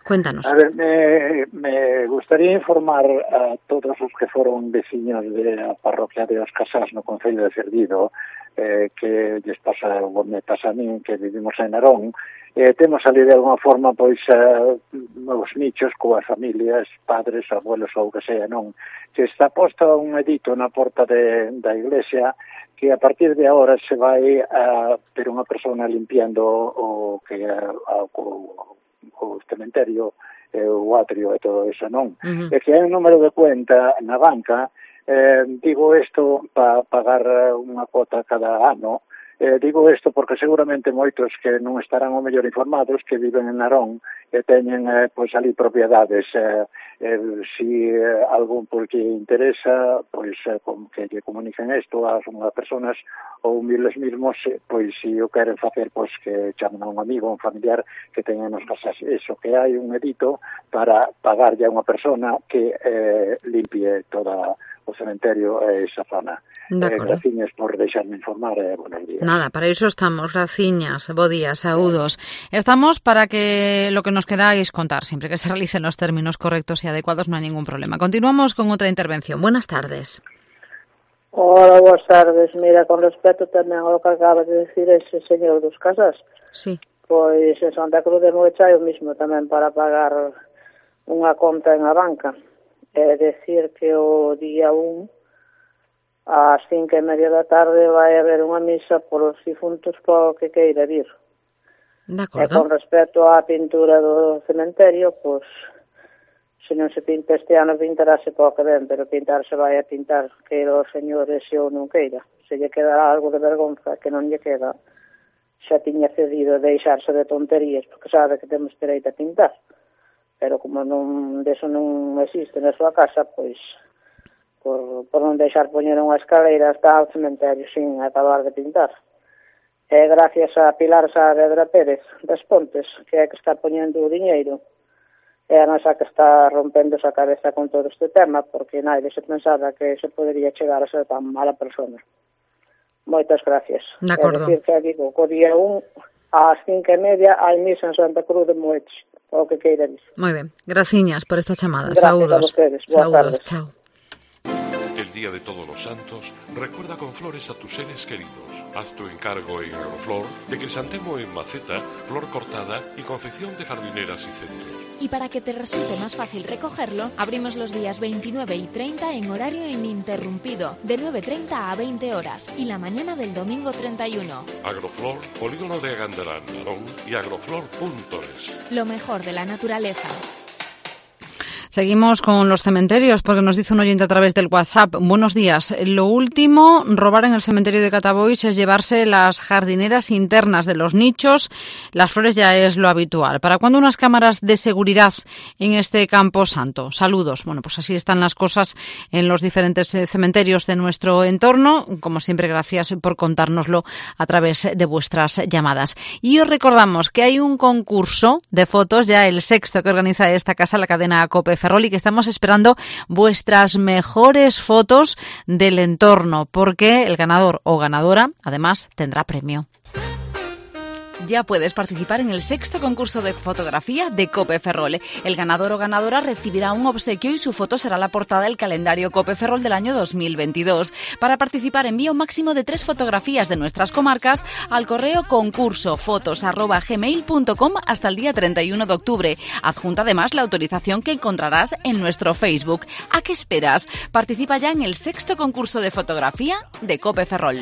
Cuéntanos. A ver, me, me gustaría informar a todos os que foron veciños da parroquia de Os Casás no concello de Cerdido, eh, que lles pasa o me pasa a min, que vivimos en Narón, eh, temos ali de alguna forma pois uh, os nichos coas familias, padres, abuelos ou que sea, non? Que está posto un edito na porta de, da iglesia que a partir de agora se vai a ter unha persona limpiando o que a, a, o, o cementerio, eh, o atrio e todo eso, non? Uh-huh. E que hai un número de cuenta na banca, eh, digo isto para pagar unha cuota cada ano. Eh, digo isto porque seguramente moitos que non estarán o mellor informados, que viven en Narón e teñen eh, pois ali propiedades, eh, eh, si eh, algún por que interesa, pois eh, con que lle comuniquen isto a unhas personas ou miles mismos, eh, pois si o queren facer, pois que chamen a un amigo, un familiar que teñen nos casas. Iso, que hai un edito para pagarlle a unha persona que eh, limpie toda o cementerio e esa zona. Eh, graciñas por deixarme informar e eh, buenos días. Nada, para iso estamos, graciñas, bo día, saúdos. Estamos para que lo que nos queráis contar, siempre que se realicen los términos correctos y adecuados, no hay ningún problema. Continuamos con otra intervención. Buenas tardes. Hola, buenas tardes. Mira, con respecto tamén ao que acaba de decir ese señor dos Casas, sí. Pois en Santa Cruz de Moecha é o mismo tamén para pagar unha conta en a banca. É decir que o día un ás cinco e media da tarde vai haber unha misa polos difuntos para o que queira vir. De E acordo. con respecto á pintura do cementerio, pois, se non se pinta este ano, pintarase para o que ven, pero pintar se vai a pintar, queira o señor ese ou non queira. Se lle quedará algo de vergonza que non lle queda, xa tiña cedido deixarse de tonterías, porque sabe que temos dereito a pintar. Pero como non deso non existe na súa casa, pois por, por non deixar poñer unha escaleira hasta ao cementerio sin acabar de pintar. E gracias a Pilar Saavedra Pérez das Pontes, que é que está poñendo o diñeiro, é a nosa que está rompendo esa cabeza con todo este tema, porque nadie se pensaba que se podería chegar a ser tan mala persona. Moitas gracias. De acordo. É dicir que aquí, co día un, ás cinco e media, hai misa en Santa Cruz de Moeche. O que queira dizer. Muy bien, graciñas por esta chamada. Gracias. Saúdos. A ustedes. Saúdos, chao. El día de Todos los Santos, recuerda con flores a tus seres queridos. Haz tu encargo en Agroflor de crisantemo en maceta, flor cortada y confección de jardineras y centros. Y para que te resulte más fácil recogerlo, abrimos los días veintinueve y treinta en horario ininterrumpido, de nueve treinta a veinte horas, y la mañana del domingo treinta y uno. Agroflor, Polígono de Agandarán, Narón y agroflor punto es. Lo mejor de la naturaleza. Seguimos con los cementerios, porque nos dice un oyente a través del WhatsApp. Buenos días. Lo último, robar en el cementerio de Catabois es llevarse las jardineras internas de los nichos. Las flores ya es lo habitual. ¿Para cuándo unas cámaras de seguridad en este campo santo? Saludos. Bueno, pues así están las cosas en los diferentes cementerios de nuestro entorno. Como siempre, gracias por contárnoslo a través de vuestras llamadas. Y os recordamos que hay un concurso de fotos, ya el sexto que organiza esta casa, la cadena COPE Ferrol, y que estamos esperando vuestras mejores fotos del entorno, porque el ganador o ganadora además tendrá premio. Ya puedes participar en el sexto concurso de fotografía de COPE Ferrol. El ganador o ganadora recibirá un obsequio y su foto será la portada del calendario COPE Ferrol del año dos mil veintidós. Para participar, envía un máximo de tres fotografías de nuestras comarcas al correo concurso fotos arroba gmail punto com hasta el día treinta y uno de octubre. Adjunta además la autorización que encontrarás en nuestro Facebook. ¿A qué esperas? Participa ya en el sexto concurso de fotografía de COPE Ferrol.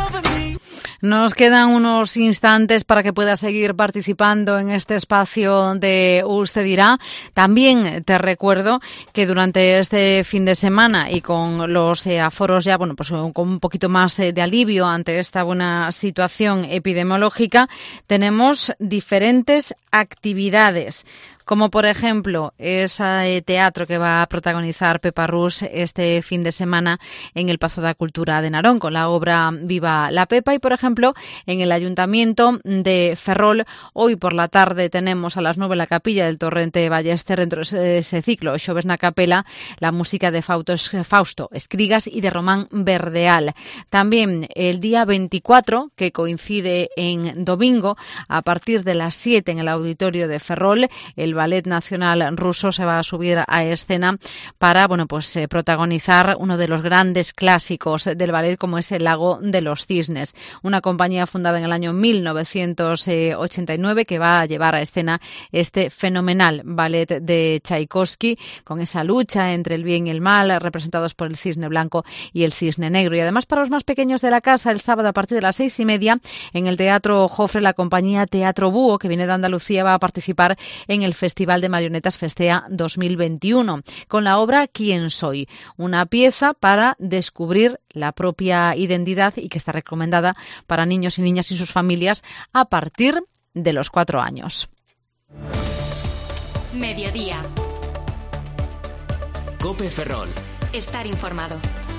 Nos quedan unos instantes para que puedas seguir participando en este espacio de Usted Dirá. También te recuerdo que durante este fin de semana y con los eh, aforos ya, bueno, pues con un poquito más eh, de alivio ante esta buena situación epidemiológica, tenemos diferentes actividades, como por ejemplo ese teatro que va a protagonizar Pepa Rus este fin de semana en el Pazo da Cultura de Narón con la obra Viva la Pepa, y por ejemplo en el Ayuntamiento de Ferrol hoy por la tarde tenemos a las nueve la Capilla del Torrente Ballester dentro de ese ciclo Xoves na Capela, la música de Fausto, Fausto Escrigas y de Román Verdeal. También el día veinticuatro, que coincide en domingo, a partir de las siete en el Auditorio de Ferrol, el Ballet Nacional ruso se va a subir a escena para, bueno, pues eh, protagonizar uno de los grandes clásicos del ballet, como es El Lago de los Cisnes, una compañía fundada en el año mil novecientos ochenta y nueve que va a llevar a escena este fenomenal ballet de Tchaikovsky, con esa lucha entre el bien y el mal, representados por el cisne blanco y el cisne negro. Y además, para los más pequeños de la casa, el sábado a partir de las seis y media, en el Teatro Jofre, la compañía Teatro Búho, que viene de Andalucía, va a participar en el Festival de Marionetas Festea dos mil veintiuno, con la obra ¿Quién soy?, una pieza para descubrir la propia identidad y que está recomendada para niños y niñas y sus familias a partir de los cuatro años. Mediodía. Cope Ferrol. Estar informado.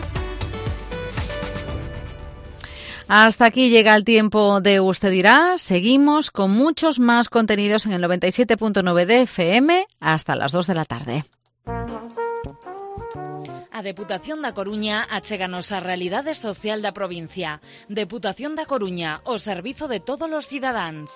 Hasta aquí llega el tiempo de Usted Dirá. Seguimos con muchos más contenidos en el noventa y siete punto nueve de F M hasta las dos de la tarde. A Deputación da Coruña achéganos a realidade social da provincia. Deputación da Coruña, o servizo de todos os cidadáns.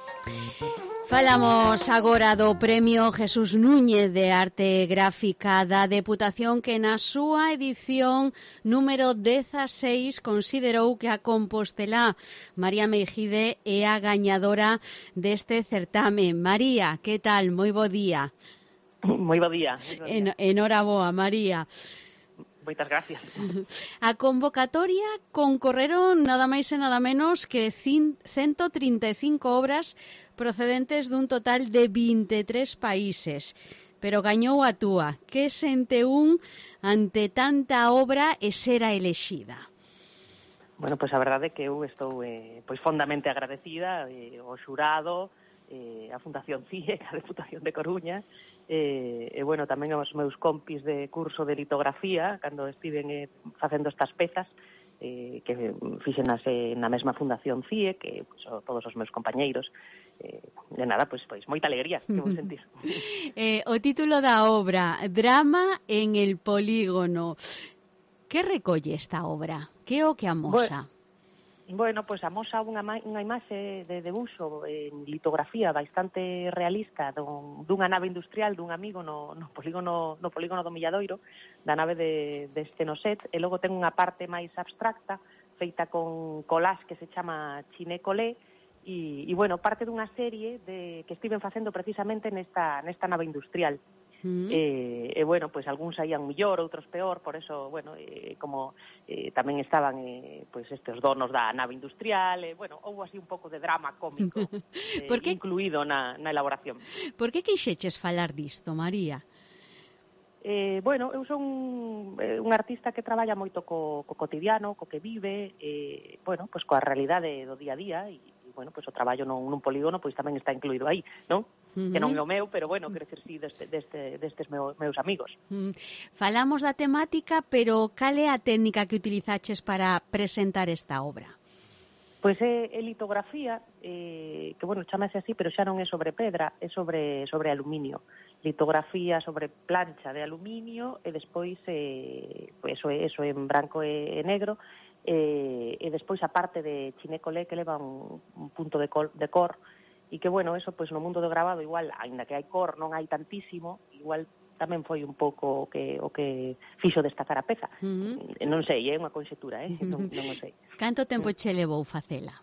Falamos agora do Premio Jesús Núñez de Arte Gráfica da Deputación, que na súa edición número dezaseis considerou que a compostelá María Meijide é a gañadora deste certame. María, que tal? Moi bo día. Moi bo día. En, enhoraboa, María. Moitas gracias. A convocatoria concorreron nada máis e nada menos que ciento trinta e cinco obras procedentes dun total de vinte e tres países. Pero gañou a túa. Que sente un ante tanta obra e ser a elexida? Bueno, pois a verdade é que eu estou eh, pois fondamente agradecida eh, ao xurado, eh, a Fundación C I E, a Deputación de Coruña, e, eh, bueno, tamén aos meus compis de curso de litografía, cando estiven eh, facendo estas pezas, eh, que fixenas eh, na mesma Fundación C I E, que pues, todos os meus compañeiros, eh, de nada, pois, pois moita alegría que vou sentir. eh, o título da obra, Drama en el polígono. Que recolle esta obra? Que o que amosa? Bueno, Bueno, pois amosa unha, unha imaxe de debuxo en litografía bastante realista dun, dunha nave industrial dun amigo no, no polígono no polígono do Milladoiro, da nave de, de Stenoset, e logo ten unha parte máis abstracta feita con collage que se chama Chiné-Colé, e, e bueno, parte dunha serie de, que estiven facendo precisamente nesta, nesta nave industrial. Mm. E, e, bueno, pois algúns saían mellor, outros peor, por eso, bueno, eh, como eh, tamén estaban eh, pois estes donos da nave industrial, e, bueno, houve así un pouco de drama cómico eh, ¿Por qué? incluído na, na elaboración. Por que quixeches falar disto, María? Eh, bueno, eu son eh, un artista que traballa moito co, co cotidiano, co que vive, eh, bueno, pois coa realidade do día a día, e, e bueno, pois o traballo nun, nun polígono pois tamén está incluído aí, non? Uh-huh. Que non é o meu, pero bueno, quero decir, sí, deste, deste, destes meus, meus amigos. Uh-huh. Falamos da temática, pero cal é a técnica que utilizaches para presentar esta obra? Pois é, é litografía, eh, que, bueno, chamase así, pero xa non é sobre pedra, é sobre, sobre aluminio. Litografía sobre plancha de aluminio e despois, eh, pois eso, eso en branco e, e negro, e, e despois a parte de Chiné-Colé que leva un, un punto de, col, de cor, e que, bueno, eso, pois no mundo do grabado, igual, aínda que hai cor, non hai tantísimo, igual tamén foi un pouco o que o que fixo destacar a peza. Uh-huh. Non sei, é unha conxetura, eh? non, non o sei. Canto tempo che levou facela?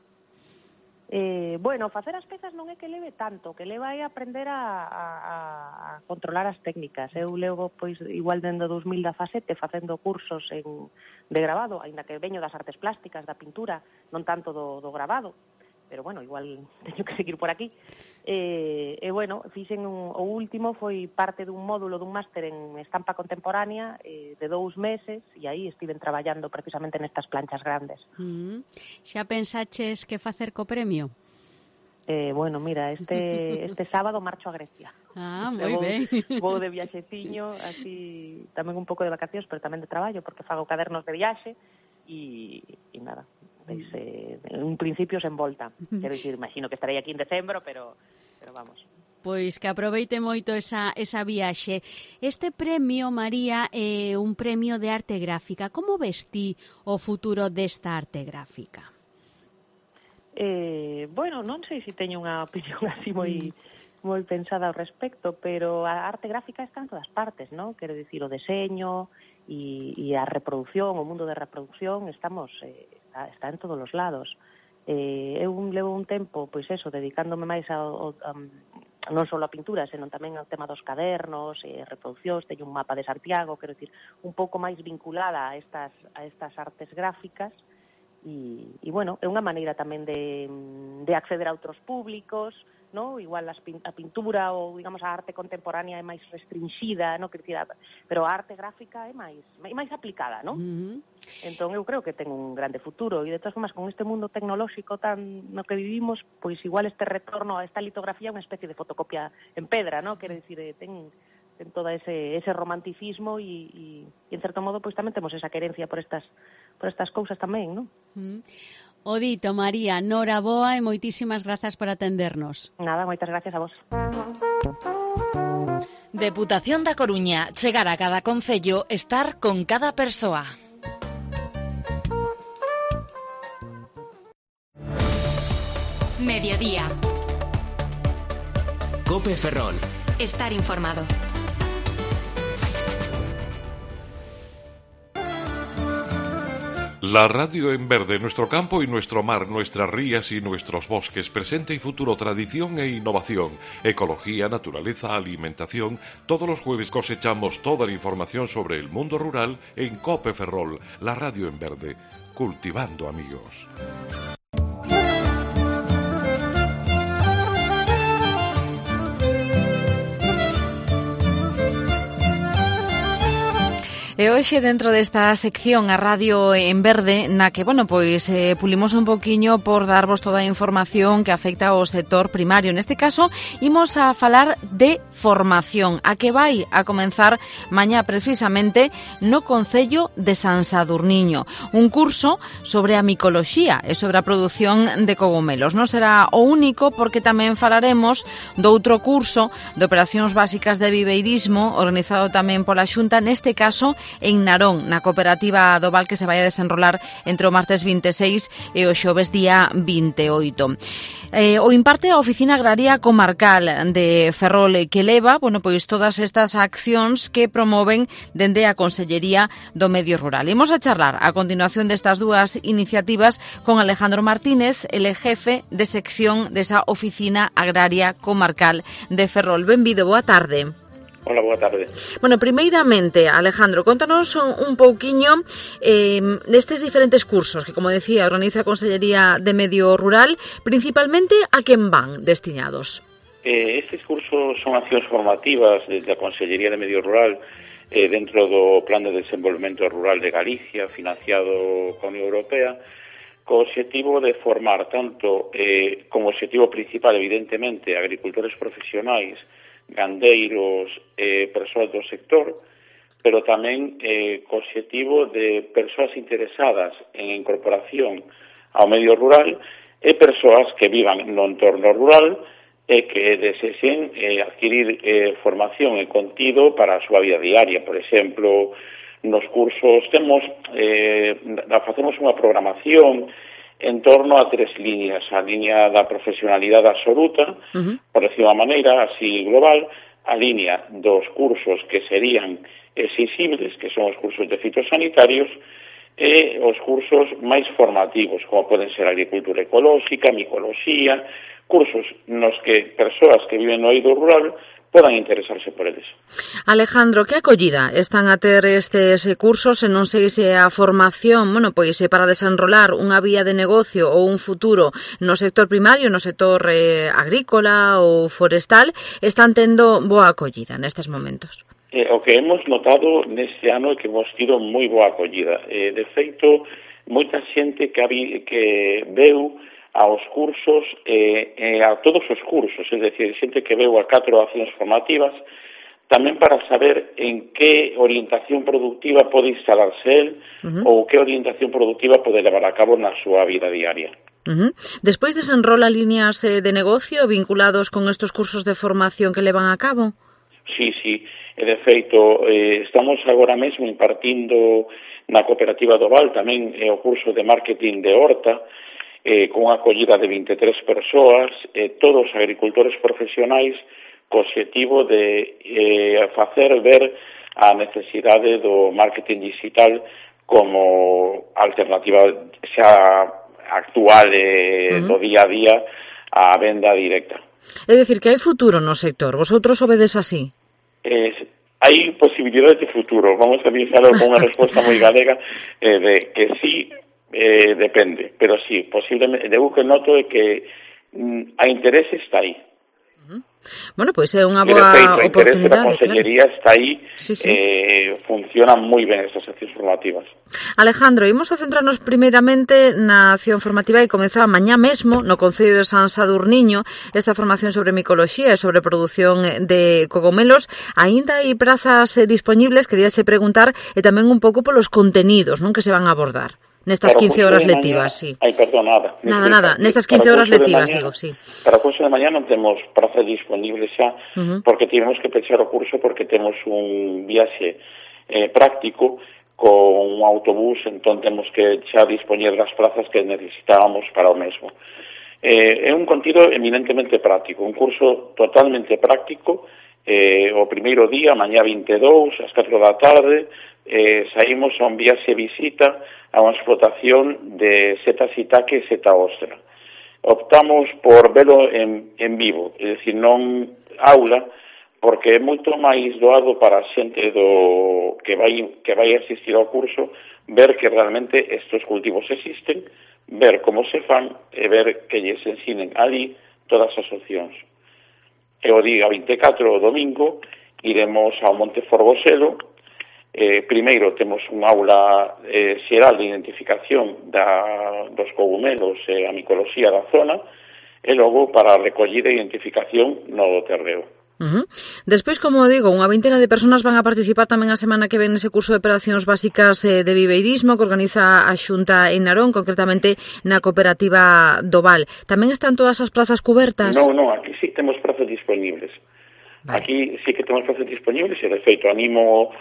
Eh, bueno, facer as pezas non é que leve tanto, que leva é aprender a, a, a controlar as técnicas. Eu levo, pois, igual dende dous mil dezasete facendo cursos en, de grabado, aínda que veño das artes plásticas, da pintura, non tanto do, do grabado, pero bueno, igual teño que seguir por aquí. E, e bueno, fixen un, o último foi parte dun módulo dun máster en estampa contemporánea eh, de dous meses, e aí estiven traballando precisamente nestas planchas grandes. Mm. Xa pensaches que facer co premio? Eh, bueno, mira, este este sábado marcho a Grecia. Ah, moi vou, ben. Vou de viaxeciño, así tamén un pouco de vacacións, pero tamén de traballo, porque fago cadernos de viaxe, e, e nada, pois, eh, en un principio sen volta. Quero dicir, imagino que estarei aquí en decembro, pero, pero vamos. Pois que aproveite moito esa, esa viaxe. Este premio, María, é un premio de arte gráfica. Como ves ti o futuro desta arte gráfica? Eh, bueno, non sei se teño unha opinión así moi moi pensada ao respecto, pero a arte gráfica está en todas partes, non? Quero dicir, o deseño e, e a reproducción, o mundo de reproducción, estamos eh, está, está en todos os lados. Eh, eu levo un tempo, pois eso, dedicándome máis ao, ao, a, non só a pintura, senón tamén ao tema dos cadernos, e eh, reproduccións, teño un mapa de Santiago, quero dicir, un pouco máis vinculada a estas, a estas artes gráficas, e, e bueno, é unha maneira tamén de, de acceder a outros públicos, no? Igual as pin, a pintura ou, digamos, a arte contemporánea é máis restringida, no? Quero dicir, pero a arte gráfica é máis, máis aplicada, non? Uh-huh. Entón, eu creo que ten un grande futuro, e de todas formas, con este mundo tecnolóxico tan no que vivimos, pois igual este retorno a esta litografía é unha especie de fotocopia en pedra, non? Quero dicir, ten, ten todo ese, ese romanticismo e, e, e, en certo modo, pois tamén temos esa querencia por estas, por estas cousas tamén, non? Uh-huh. O dito, María, noraboa e moitísimas grazas por atendernos. Nada, moitas gracias a vos. Deputación da Coruña, chegar a cada concello, estar con cada persoa. Mediodía. Cope Ferrol. Estar informado. La radio en verde, nuestro campo y nuestro mar, nuestras rías y nuestros bosques, presente y futuro, tradición e innovación, ecología, naturaleza, alimentación. Todos los jueves cosechamos toda la información sobre el mundo rural en Cope Ferrol, la radio en verde, cultivando amigos. E hoxe dentro desta sección a Radio en Verde, na que, bueno, pois eh, pulimos un poquiño por darvos toda a información que afecta ao sector primario. Neste caso, imos a falar de formación, a que vai a comenzar mañá precisamente no Concello de San Sadurniño. Un curso sobre a micoloxía e sobre a produción de cogomelos. Non será o único, porque tamén falaremos do outro curso de operacións básicas de viveirismo, organizado tamén pola Xunta, neste caso en Narón, na cooperativa do Val, que se vai a desenrolar entre o martes vinte e seis e o xoves día vinte e oito. Eh, o imparte a Oficina Agraria Comarcal de Ferrol, que leva, bueno, pois todas estas accións que promoven dende a Consellería do Medio Rural. Imos a charlar a continuación destas dúas iniciativas con Alejandro Martínez, el jefe de sección desa Oficina Agraria Comarcal de Ferrol. Benvido, boa tarde. Hola, boa tarde. Bueno, primeiramente, Alejandro, contanos un pouquiño eh, destes diferentes cursos que, como decía, organiza a Consellería de Medio Rural, principalmente a quen van destinados. Eh, estes cursos son accións formativas desde a Consellería de Medio Rural eh, dentro do Plan de Desenvolvemento Rural de Galicia, financiado con a Unión Europea, co objetivo de formar tanto, eh, como objetivo principal, evidentemente, agricultores profesionais, gandeiros, eh, persoas do sector, pero tamén eh, co objetivo de persoas interesadas en incorporación ao medio rural e persoas que vivan no entorno rural e que desexen eh, adquirir eh, formación e contido para a súa vida diaria. Por exemplo, nos cursos temos, eh, facemos unha programación en torno a tres líneas. A línea da profesionalidade absoluta, uh-huh. por decir unha maneira, así global, a línea dos cursos que serían exigibles, que son os cursos de fitosanitarios, e os cursos máis formativos, como poden ser agricultura ecolóxica, micoloxía, cursos nos que persoas que viven no eido rural podan interesarse por eles. Alejandro, que acollida están a ter estes cursos, e non sei se a formación, bueno, pois para desenrolar unha vía de negocio ou un futuro no sector primario, no sector eh, agrícola ou forestal, están tendo boa acollida nestes momentos. Eh, o que hemos notado neste ano é que hemos tido moi boa acollida. Eh, de feito, moita xente que, habi, que veu aos cursos, eh, eh, a todos os cursos, é dicir, xente que veu a catro accións formativas, tamén para saber en que orientación productiva pode instalarse el, uh-huh. ou que orientación productiva pode levar a cabo na súa vida diaria. Uh-huh. Despois desenrola líneas eh, de negocio vinculados con estes cursos de formación que levan a cabo? Sí, sí, e de feito, eh, estamos agora mesmo impartindo na cooperativa do Val tamén eh, o curso de marketing de horta, eh, con unha acollida de vinte e tres persoas, eh, todos agricultores profesionais, co objetivo de eh, facer ver a necesidade do marketing digital como alternativa xa actual eh, uh-huh. do día a día á venda directa. É dicir, que hai futuro no sector. Vosotros obedes así? Eh, hai posibilidades de futuro. Vamos a pensarlo con unha resposta moi galega eh, de que sí, eh, depende. Pero sí, posiblemente, de que noto é que mm, a interese está aí. Bueno, pois é unha boa oportunidade. O interese da oportunidade, Consellería claro. está aí, Sí, sí. eh, funcionan moi ben estas accións formativas. Alejandro, imos a centrarnos primeiramente na acción formativa que comezaba mañá mesmo no Concello de San Sadurniño, esta formación sobre micoloxía e sobre produción de cogomelos. Aínda hai prazas disponibles, queríase preguntar, e tamén un pouco polos contenidos, non, que se van a abordar nestas Para o quince curso horas de mañá- lectivas, sí. Ai, perdón, nada. Nada, nada, nestas Para o quince horas curso de lectivas, mañá- digo, sí. Para o curso de mañá non temos prazas disponibles xa, Ujú. porque tivemos que pechar o curso porque temos un viaxe eh, práctico con un autobús, entón temos que xa dispoñer das plazas que necesitábamos para o mesmo. Eh, é un contido eminentemente práctico, un curso totalmente práctico. Eh, o primeiro día, mañá vinte e dous, ás catro da tarde, eh, saímos a un viaxe visita a unha explotación de seta sitaque e seta ostra. Optamos por velo en, en vivo, é dicir, non aula, porque é moito máis doado para a xente do que vai que vai asistir ao curso ver que realmente estes cultivos existen, ver como se fan e ver que lles ensinen ali todas as opcións. E o día vinte e catro, o domingo, iremos ao Monte Forgoselo. Eh, primeiro temos unha aula eh, xeral de identificación da, dos cogumelos e a micoloxía da zona, e logo para a recollida e identificación no terreo. Uh-huh. Despois, como digo, unha vintena de persoas van a participar tamén a semana que ven nese curso de operacións básicas eh, de viveirismo que organiza a Xunta en Narón, concretamente na cooperativa do Val. Tamén están todas as plazas cubertas? Non, non, aquí sí temos plazas disponibles. Vale. Aquí sí que temos plazas disponibles e, de feito, animo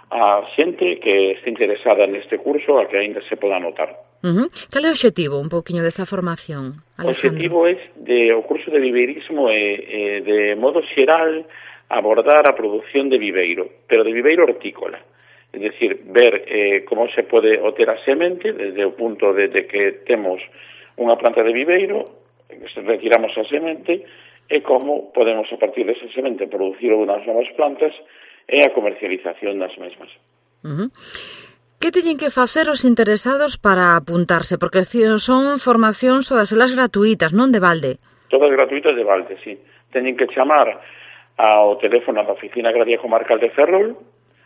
a xente que este interesada neste curso a que aínda se poda anotar. Uh-huh. Cal é o obxectivo un pouquiño desta formación, O Alejandro? objetivo é de o curso de viveirismo é, é de modo xeral abordar a produción de viveiro, pero de viveiro hortícola. É dicir, ver eh, como se pode obter a semente desde o punto de, de que temos unha planta de viveiro, retiramos a semente, e como podemos a partir desa semente producir unhas novas plantas e a comercialización das mesmas. Uh-huh. Que teñen que facer os interesados para apuntarse? Porque son formacións todas elas gratuitas, non de balde? Todas gratuitas de balde, sí. Teñen que chamar ao teléfono da Oficina Agraria Comarcal de Ferrol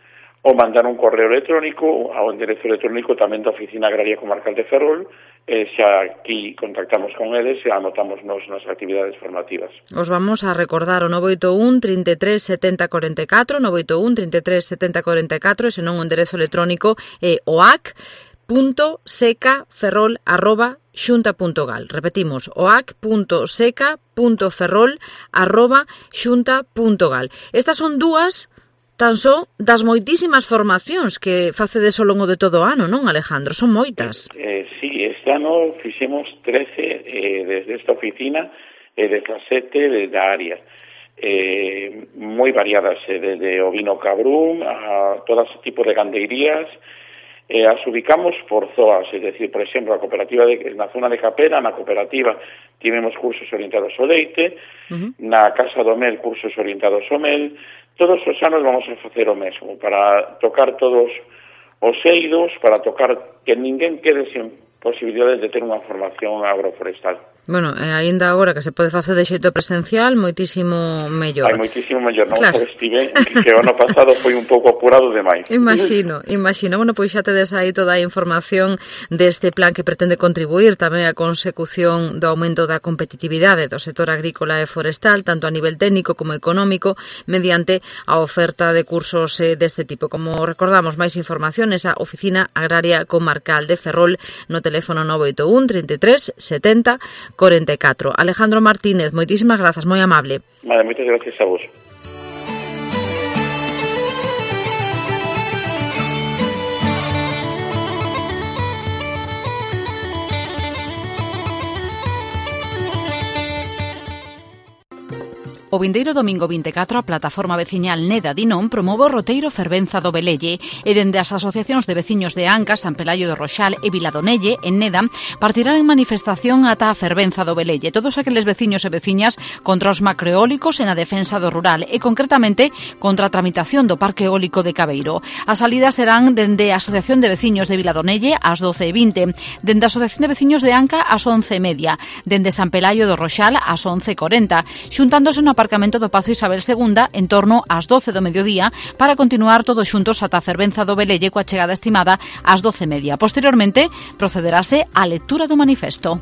ou mandar un correo electrónico ao enderezo electrónico tamén da Oficina Agraria Comarcal de Ferrol, e xa aquí contactamos con eles e anotamos nos nas actividades formativas. Os vamos a recordar o nove oito un, trinta e tres, setenta, cuarenta e catro, nove oito un, trinta e tres, setenta, cuarenta e catro, e senón o enderezo electrónico é o a c punto seca ferrol arroba xunta punto gal. Repetimos, o a c punto seca punto ferrol arroba xunta punto gal. Estas son dúas tan só das moitísimas formacións que facedes ao longo de todo o ano, non, Alejandro? Son moitas. Eh, sí, este ano fixemos trece eh, desde esta oficina e dezasete desde a área. Eh, moi variadas, eh, desde ovino cabrún a todo ese tipo de gandeirías. Eh, as ubicamos por zoas, es decir, por exemplo, a cooperativa de, na zona de Capela, na cooperativa tivemos cursos orientados ao leite, uh-huh. Na Casa do Mel cursos orientados ao mel. Todos os anos vamos a facer o mesmo, para tocar todos os eidos, para tocar que ninguén quede sin posibilidades de ter unha formación agroforestal. Bueno, e aínda agora que se pode facer de xeito presencial, moitísimo mellor. Hai moitísimo mellor, non? Claro. Porque estive que o ano pasado foi un pouco apurado demais. Imagino, imagino. Bueno, pois xa tedes aí toda a información deste plan que pretende contribuir tamén á consecución do aumento da competitividade do sector agrícola e forestal, tanto a nivel técnico como económico, mediante a oferta de cursos eh, deste tipo. Como recordamos, máis información esa Oficina Agraria Comarcal de Ferrol no teléfono nove oito un, trinta e tres, setenta, cuarenta e catro. Alejandro Martínez, moitísimas grazas, moi amable. Vale, moitas gracias a vos. O vindeiro domingo vinte e catro a plataforma veciñal Neda Dinón promove o roteiro Fervenza do Velelle e dende as asociacións de veciños de Anca, San Pelaio do Roxal e Viladonelle, en Neda, partirán en manifestación ata a Fervenza do Velelle. Todos aqueles veciños e veciñas contra os macroeólicos e na defensa do rural e concretamente contra a tramitación do Parque Eólico de Cabeiro. As salidas serán dende a Asociación de Veciños de Viladonelle ás doce e vinte, dende a Asociación de Veciños de Anca ás once e media, dende San Pelaio do Roxal ás once e corenta, xuntándose no aparcamento do Pazo Isabel segunda en torno ás doce do mediodía para continuar todos xuntos ata a Fervenza do Velelle coa chegada estimada ás doce e media. Posteriormente, procederase á lectura do manifesto.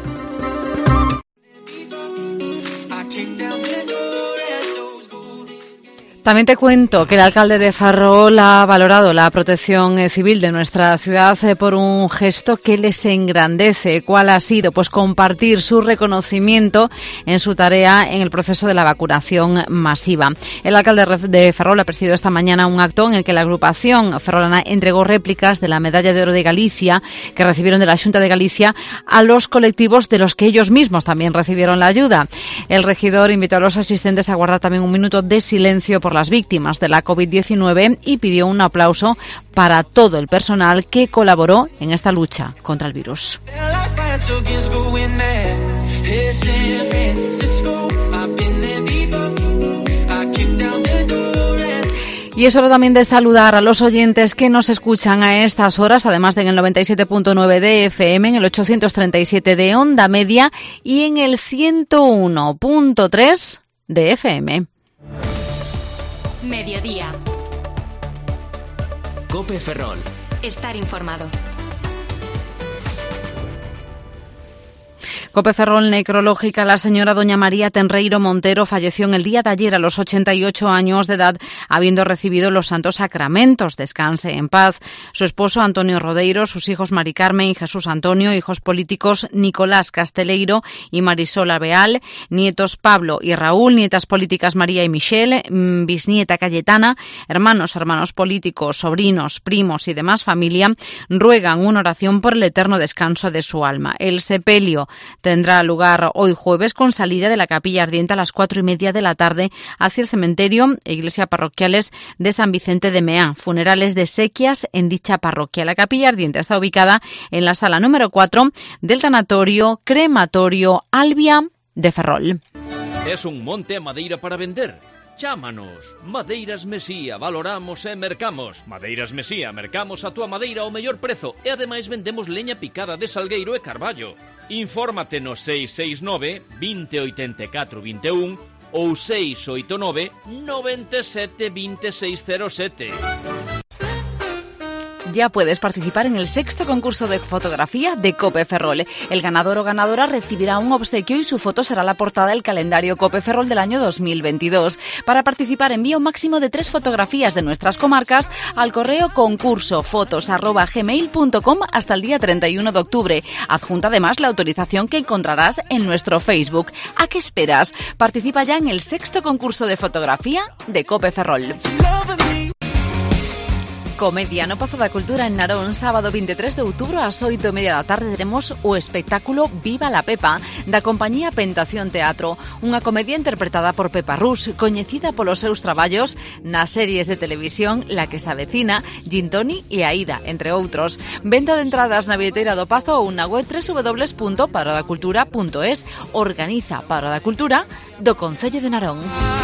También te cuento que el alcalde de Ferrol ha valorado la protección civil de nuestra ciudad por un gesto que les engrandece. ¿Cuál ha sido? Pues compartir su reconocimiento en su tarea en el proceso de la vacunación masiva. El alcalde de Ferrol ha presidido esta mañana un acto en el que la agrupación ferrolana entregó réplicas de la Medalla de Oro de Galicia que recibieron de la Xunta de Galicia a los colectivos de los que ellos mismos también recibieron la ayuda. El regidor invitó a los asistentes a guardar también un minuto de silencio por las víctimas de la COVID diecinueve y pidió un aplauso para todo el personal que colaboró en esta lucha contra el virus. Y es hora también de saludar a los oyentes que nos escuchan a estas horas, además de en el noventa y siete punto nueve de F M, en el ochocientos treinta y siete de onda media y en el ciento uno punto tres de F M. Mediodía. Cope Ferrol. Estar informado. Cope Ferrol necrológica. La señora doña María Tenreiro Montero falleció en el día de ayer a los ochenta y ocho años de edad, habiendo recibido los santos sacramentos. Descanse en paz. Su esposo Antonio Rodeiro, sus hijos Mari Carmen y Jesús Antonio, hijos políticos Nicolás Casteleiro y Marisol Alveal, nietos Pablo y Raúl, nietas políticas María y Michelle, bisnieta Cayetana, hermanos, hermanos políticos, sobrinos, primos y demás familia, ruegan una oración por el eterno descanso de su alma. El sepelio tendrá lugar hoy jueves con salida de la capilla ardiente a las cuatro y media de la tarde hacia el cementerio e iglesia parroquiales de San Vicente de Meán. Funerales de exequias en dicha parroquia. La capilla ardiente está ubicada en la sala número cuatro del tanatorio crematorio Albia de Ferrol. Es un monte a madeira para vender. Chámanos. Madeiras Mesía, valoramos e mercamos. Madeiras Mesía, mercamos a túa madeira ao mellor prezo e ademais vendemos leña picada de salgueiro e carballo. Infórmate no seis seis nove, veinte, ochenta e catro, vinte e un ou seis oito nove, noventa e sete, vinte e seis cero sete. Ya puedes participar en el sexto concurso de fotografía de Cope Ferrol. El ganador o ganadora recibirá un obsequio y su foto será la portada del calendario Cope Ferrol del año dos mil veintidós. Para participar envía un máximo de tres fotografías de nuestras comarcas al correo concurso fotos arroba gmail punto com hasta el día treinta y uno de octubre. Adjunta además la autorización que encontrarás en nuestro Facebook. ¿A qué esperas? Participa ya en el sexto concurso de fotografía de Cope Ferrol. Comedia no Pazo da Cultura en Narón, sábado veintitrés de outubro ás oito e media da tarde teremos o espectáculo Viva la Pepa da compañía Pentación Teatro, unha comedia interpretada por Pepa Rus, coñecida polos seus traballos nas series de televisión La que se avecina, Gintoni e Aida, entre outros. Venta de entradas na billeteira do Pazo ou na web doble u doble u doble u punto parodacultura punto es. Organiza Paroda Cultura do Concello de Narón.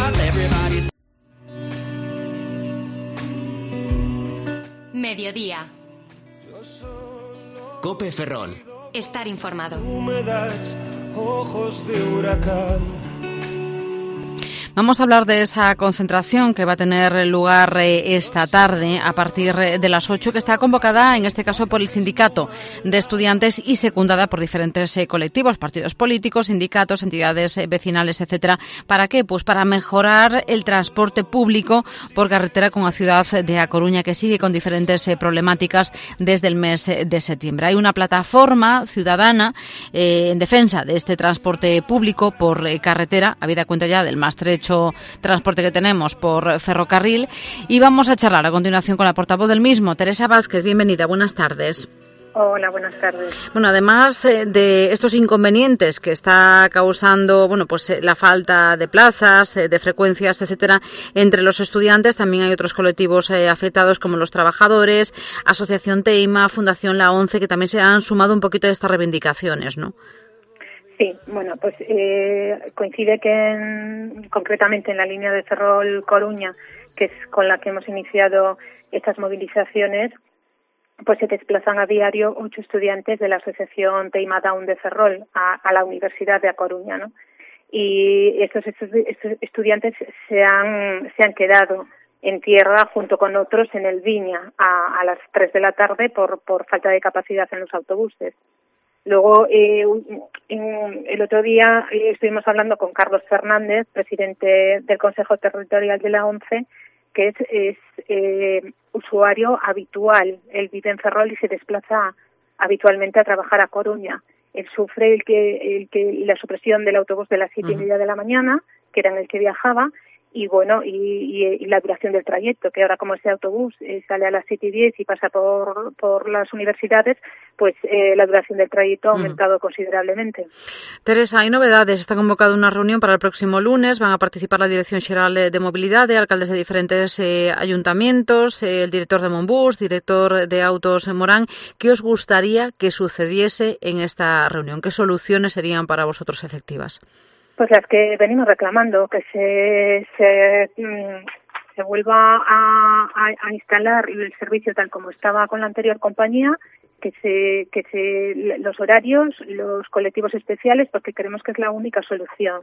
Mediodía. Cope Ferrol. Estar informado. Húmedas, ojos de huracán. Vamos a hablar de esa concentración que va a tener lugar esta tarde a partir de las ocho, que está convocada en este caso por el Sindicato de Estudiantes y secundada por diferentes colectivos, partidos políticos, sindicatos, entidades vecinales, etcétera. ¿Para qué? Pues para mejorar el transporte público por carretera con la ciudad de A Coruña, que sigue con diferentes problemáticas desde el mes de septiembre. Hay una plataforma ciudadana eh, en defensa de este transporte público por eh, carretera, habida cuenta ya del más estrecho transporte que tenemos por ferrocarril, y vamos a charlar a continuación con la portavoz del mismo, Teresa Vázquez. Bienvenida, buenas tardes. Hola, buenas tardes. Bueno, además eh, de estos inconvenientes que está causando, bueno, pues eh, la falta de plazas, eh, de frecuencias, etcétera, entre los estudiantes, también hay otros colectivos eh, afectados como los trabajadores, Asociación Teima, Fundación La ONCE, que también se han sumado un poquito a estas reivindicaciones, ¿no? Sí, bueno, pues eh, coincide que en, concretamente en la línea de Ferrol-Coruña, que es con la que hemos iniciado estas movilizaciones, pues se desplazan a diario ocho estudiantes de la Asociación Teima Down de Ferrol a, a la Universidad de A Coruña, ¿no? Y estos, estos, estos estudiantes se han, se han quedado en tierra junto con otros en el Viña a, a las tres de la tarde por, por falta de capacidad en los autobuses. Luego, eh, en, el otro día eh, estuvimos hablando con Carlos Fernández, presidente del Consejo Territorial de la ONCE, que es, es eh, usuario habitual. Él vive en Ferrol y se desplaza habitualmente a trabajar a Coruña. Él sufre el que, el que la supresión del autobús de las siete y media de la mañana, que era en el que viajaba, y bueno, y, y, y la duración del trayecto, que ahora como ese autobús eh, sale a las siete y diez y pasa por, por las universidades, pues eh, la duración del trayecto ha aumentado uh-huh. considerablemente. Teresa, hay novedades. Está convocada una reunión para el próximo lunes. Van a participar la Dirección Xeral de Mobilidade, alcaldes de diferentes eh, ayuntamientos, eh, el director de Monbús, director de Autos en Morán. ¿Qué os gustaría que sucediese en esta reunión? ¿Qué soluciones serían para vosotros efectivas? Pues las que venimos reclamando, que se se, se vuelva a, a, a instalar el servicio tal como estaba con la anterior compañía, que se que se los horarios, los colectivos especiales, porque creemos que es la única solución.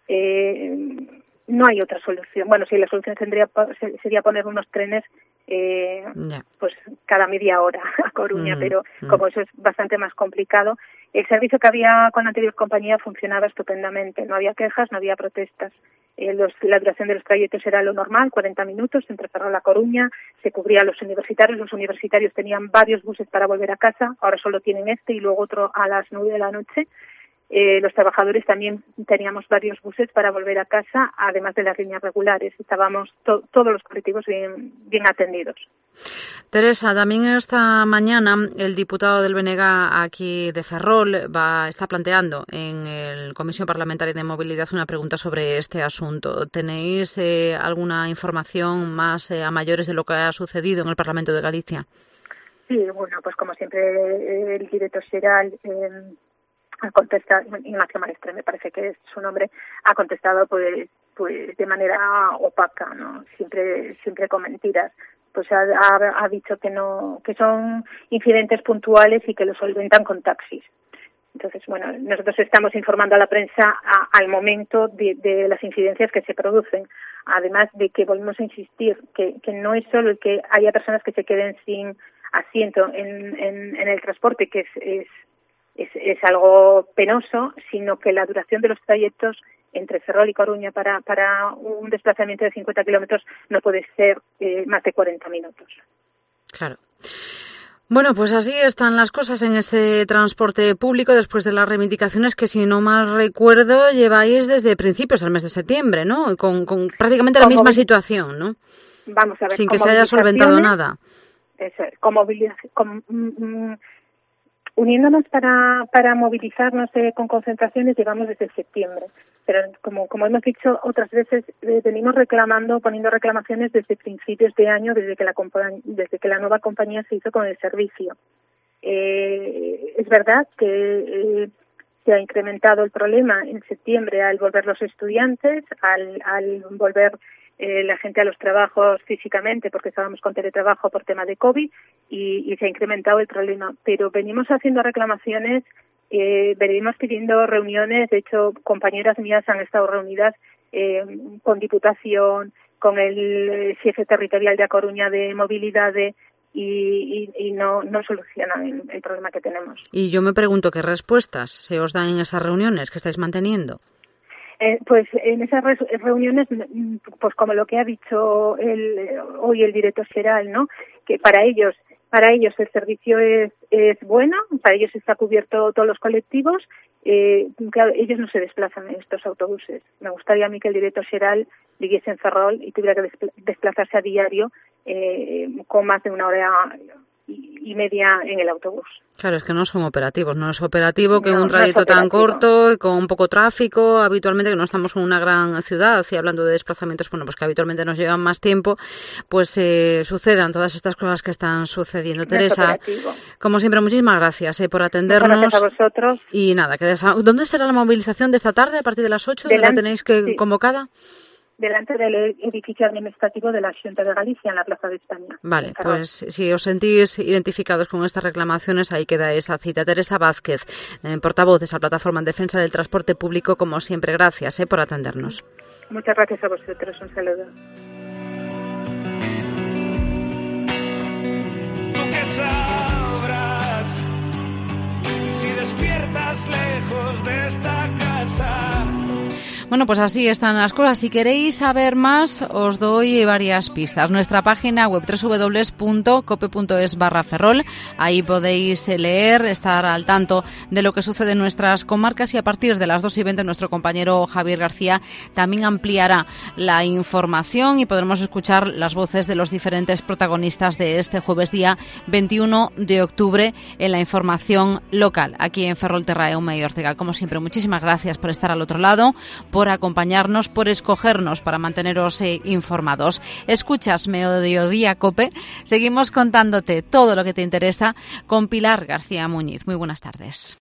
Eh, no hay otra solución. Bueno, sí, la solución tendría sería poner unos trenes eh, yeah. pues cada media hora a Coruña, mm, pero mm. como eso es bastante más complicado. El servicio que había con la anterior compañía funcionaba estupendamente, no había quejas, no había protestas. Eh, los, la duración de los trayectos era lo normal, cuarenta minutos entre Ferrol a Coruña, se cubría a los universitarios, los universitarios tenían varios buses para volver a casa, ahora solo tienen este y luego otro a las nueve de la noche. Eh, los trabajadores también teníamos varios buses para volver a casa, además de las líneas regulares. Estábamos to- todos los colectivos bien, bien atendidos. Teresa, también esta mañana el diputado del B N G aquí de Ferrol va, está planteando en la Comisión Parlamentaria de Movilidad una pregunta sobre este asunto. ¿Tenéis eh, alguna información más eh, a mayores de lo que ha sucedido en el Parlamento de Galicia? Sí, bueno, pues como siempre eh, el director xeral eh, ha contestado, Ignacio Maestre me parece que es su nombre, ha contestado pues pues de manera opaca, ¿no? Siempre siempre con mentiras. Pues ha, ha, ha dicho que no, que son incidentes puntuales y que lo solventan con taxis. Entonces, bueno, nosotros estamos informando a la prensa a, al momento de, de las incidencias que se producen. Además de que volvemos a insistir que, que no es solo el que haya personas que se queden sin asiento en, en, en el transporte, que es, es Es, es algo penoso, sino que la duración de los trayectos entre Ferrol y Coruña para, para un desplazamiento de cincuenta kilómetros no puede ser eh, más de cuarenta minutos. Claro. Bueno, pues así están las cosas en este transporte público después de las reivindicaciones que, si no mal recuerdo, lleváis desde principios del mes de septiembre, ¿no? Con, con prácticamente la misma situación, ¿no? Vamos a ver. Sin que se haya solventado nada. Eso, con movilización... Con, mm, uniéndonos para para movilizarnos eh, con concentraciones llevamos desde septiembre, pero como como hemos dicho otras veces eh, venimos reclamando, poniendo reclamaciones desde principios de año, desde que la desde que la nueva compañía se hizo con el servicio. Eh, es verdad que eh, se ha incrementado el problema en septiembre al volver los estudiantes, al al volver Eh, la gente a los trabajos físicamente, porque estábamos con teletrabajo por tema de COVID, y, y se ha incrementado el problema. Pero venimos haciendo reclamaciones, eh, venimos pidiendo reuniones. De hecho, compañeras mías han estado reunidas eh, con Diputación, con el jefe territorial de A Coruña de Movilidad, y, y, y no, no solucionan el, el problema que tenemos. Y yo me pregunto qué respuestas se os dan en esas reuniones que estáis manteniendo. Eh, pues en esas re- reuniones, pues como lo que ha dicho el, hoy el director xeral, ¿no? Que para ellos, para ellos el servicio es, es bueno, para ellos está cubierto todos los colectivos. Eh, claro, ellos no se desplazan en estos autobuses. Me gustaría a mí que el director xeral viviese en Ferrol y tuviera que despl- desplazarse a diario eh, con más de una hora y, y media en el autobús. Claro, es que no son operativos, no es operativo que no, un trayecto no tan corto, con un poco tráfico, habitualmente que no estamos en una gran ciudad, y hablando de desplazamientos, bueno, pues que habitualmente nos llevan más tiempo, pues eh, sucedan todas estas cosas que están sucediendo. No Teresa, como siempre, muchísimas gracias eh, por atendernos. Muchas gracias a vosotros. Y nada, que desa... ¿dónde será la movilización de esta tarde a partir de las ocho? ¿Dónde la tenéis que sí. convocada? Delante del edificio administrativo de la Xunta de Galicia, en la Plaza de España. Vale, pues si os sentís identificados con estas reclamaciones, ahí queda esa cita. Teresa Vázquez, eh, portavoz de esa plataforma en defensa del transporte público, como siempre, gracias eh, por atendernos. Muchas gracias a vosotros, un saludo. Tú que sabrás si despiertas lejos de esta casa. Bueno, pues así están las cosas. Si queréis saber más, os doy varias pistas. Nuestra página web doble u doble u doble u punto cope punto es barra Ferrol. Ahí podéis leer, estar al tanto de lo que sucede en nuestras comarcas, y a partir de las dos y veinte nuestro compañero Javier García también ampliará la información y podremos escuchar las voces de los diferentes protagonistas de este jueves día veintiuno de octubre en la información local, aquí en Ferrol Terra Eume y Ortega. Como siempre, muchísimas gracias por estar al otro lado, por acompañarnos, por escogernos para manteneros eh, informados. Escuchas Mediodía Cope. Seguimos contándote todo lo que te interesa con Pilar García Muñiz. Muy buenas tardes.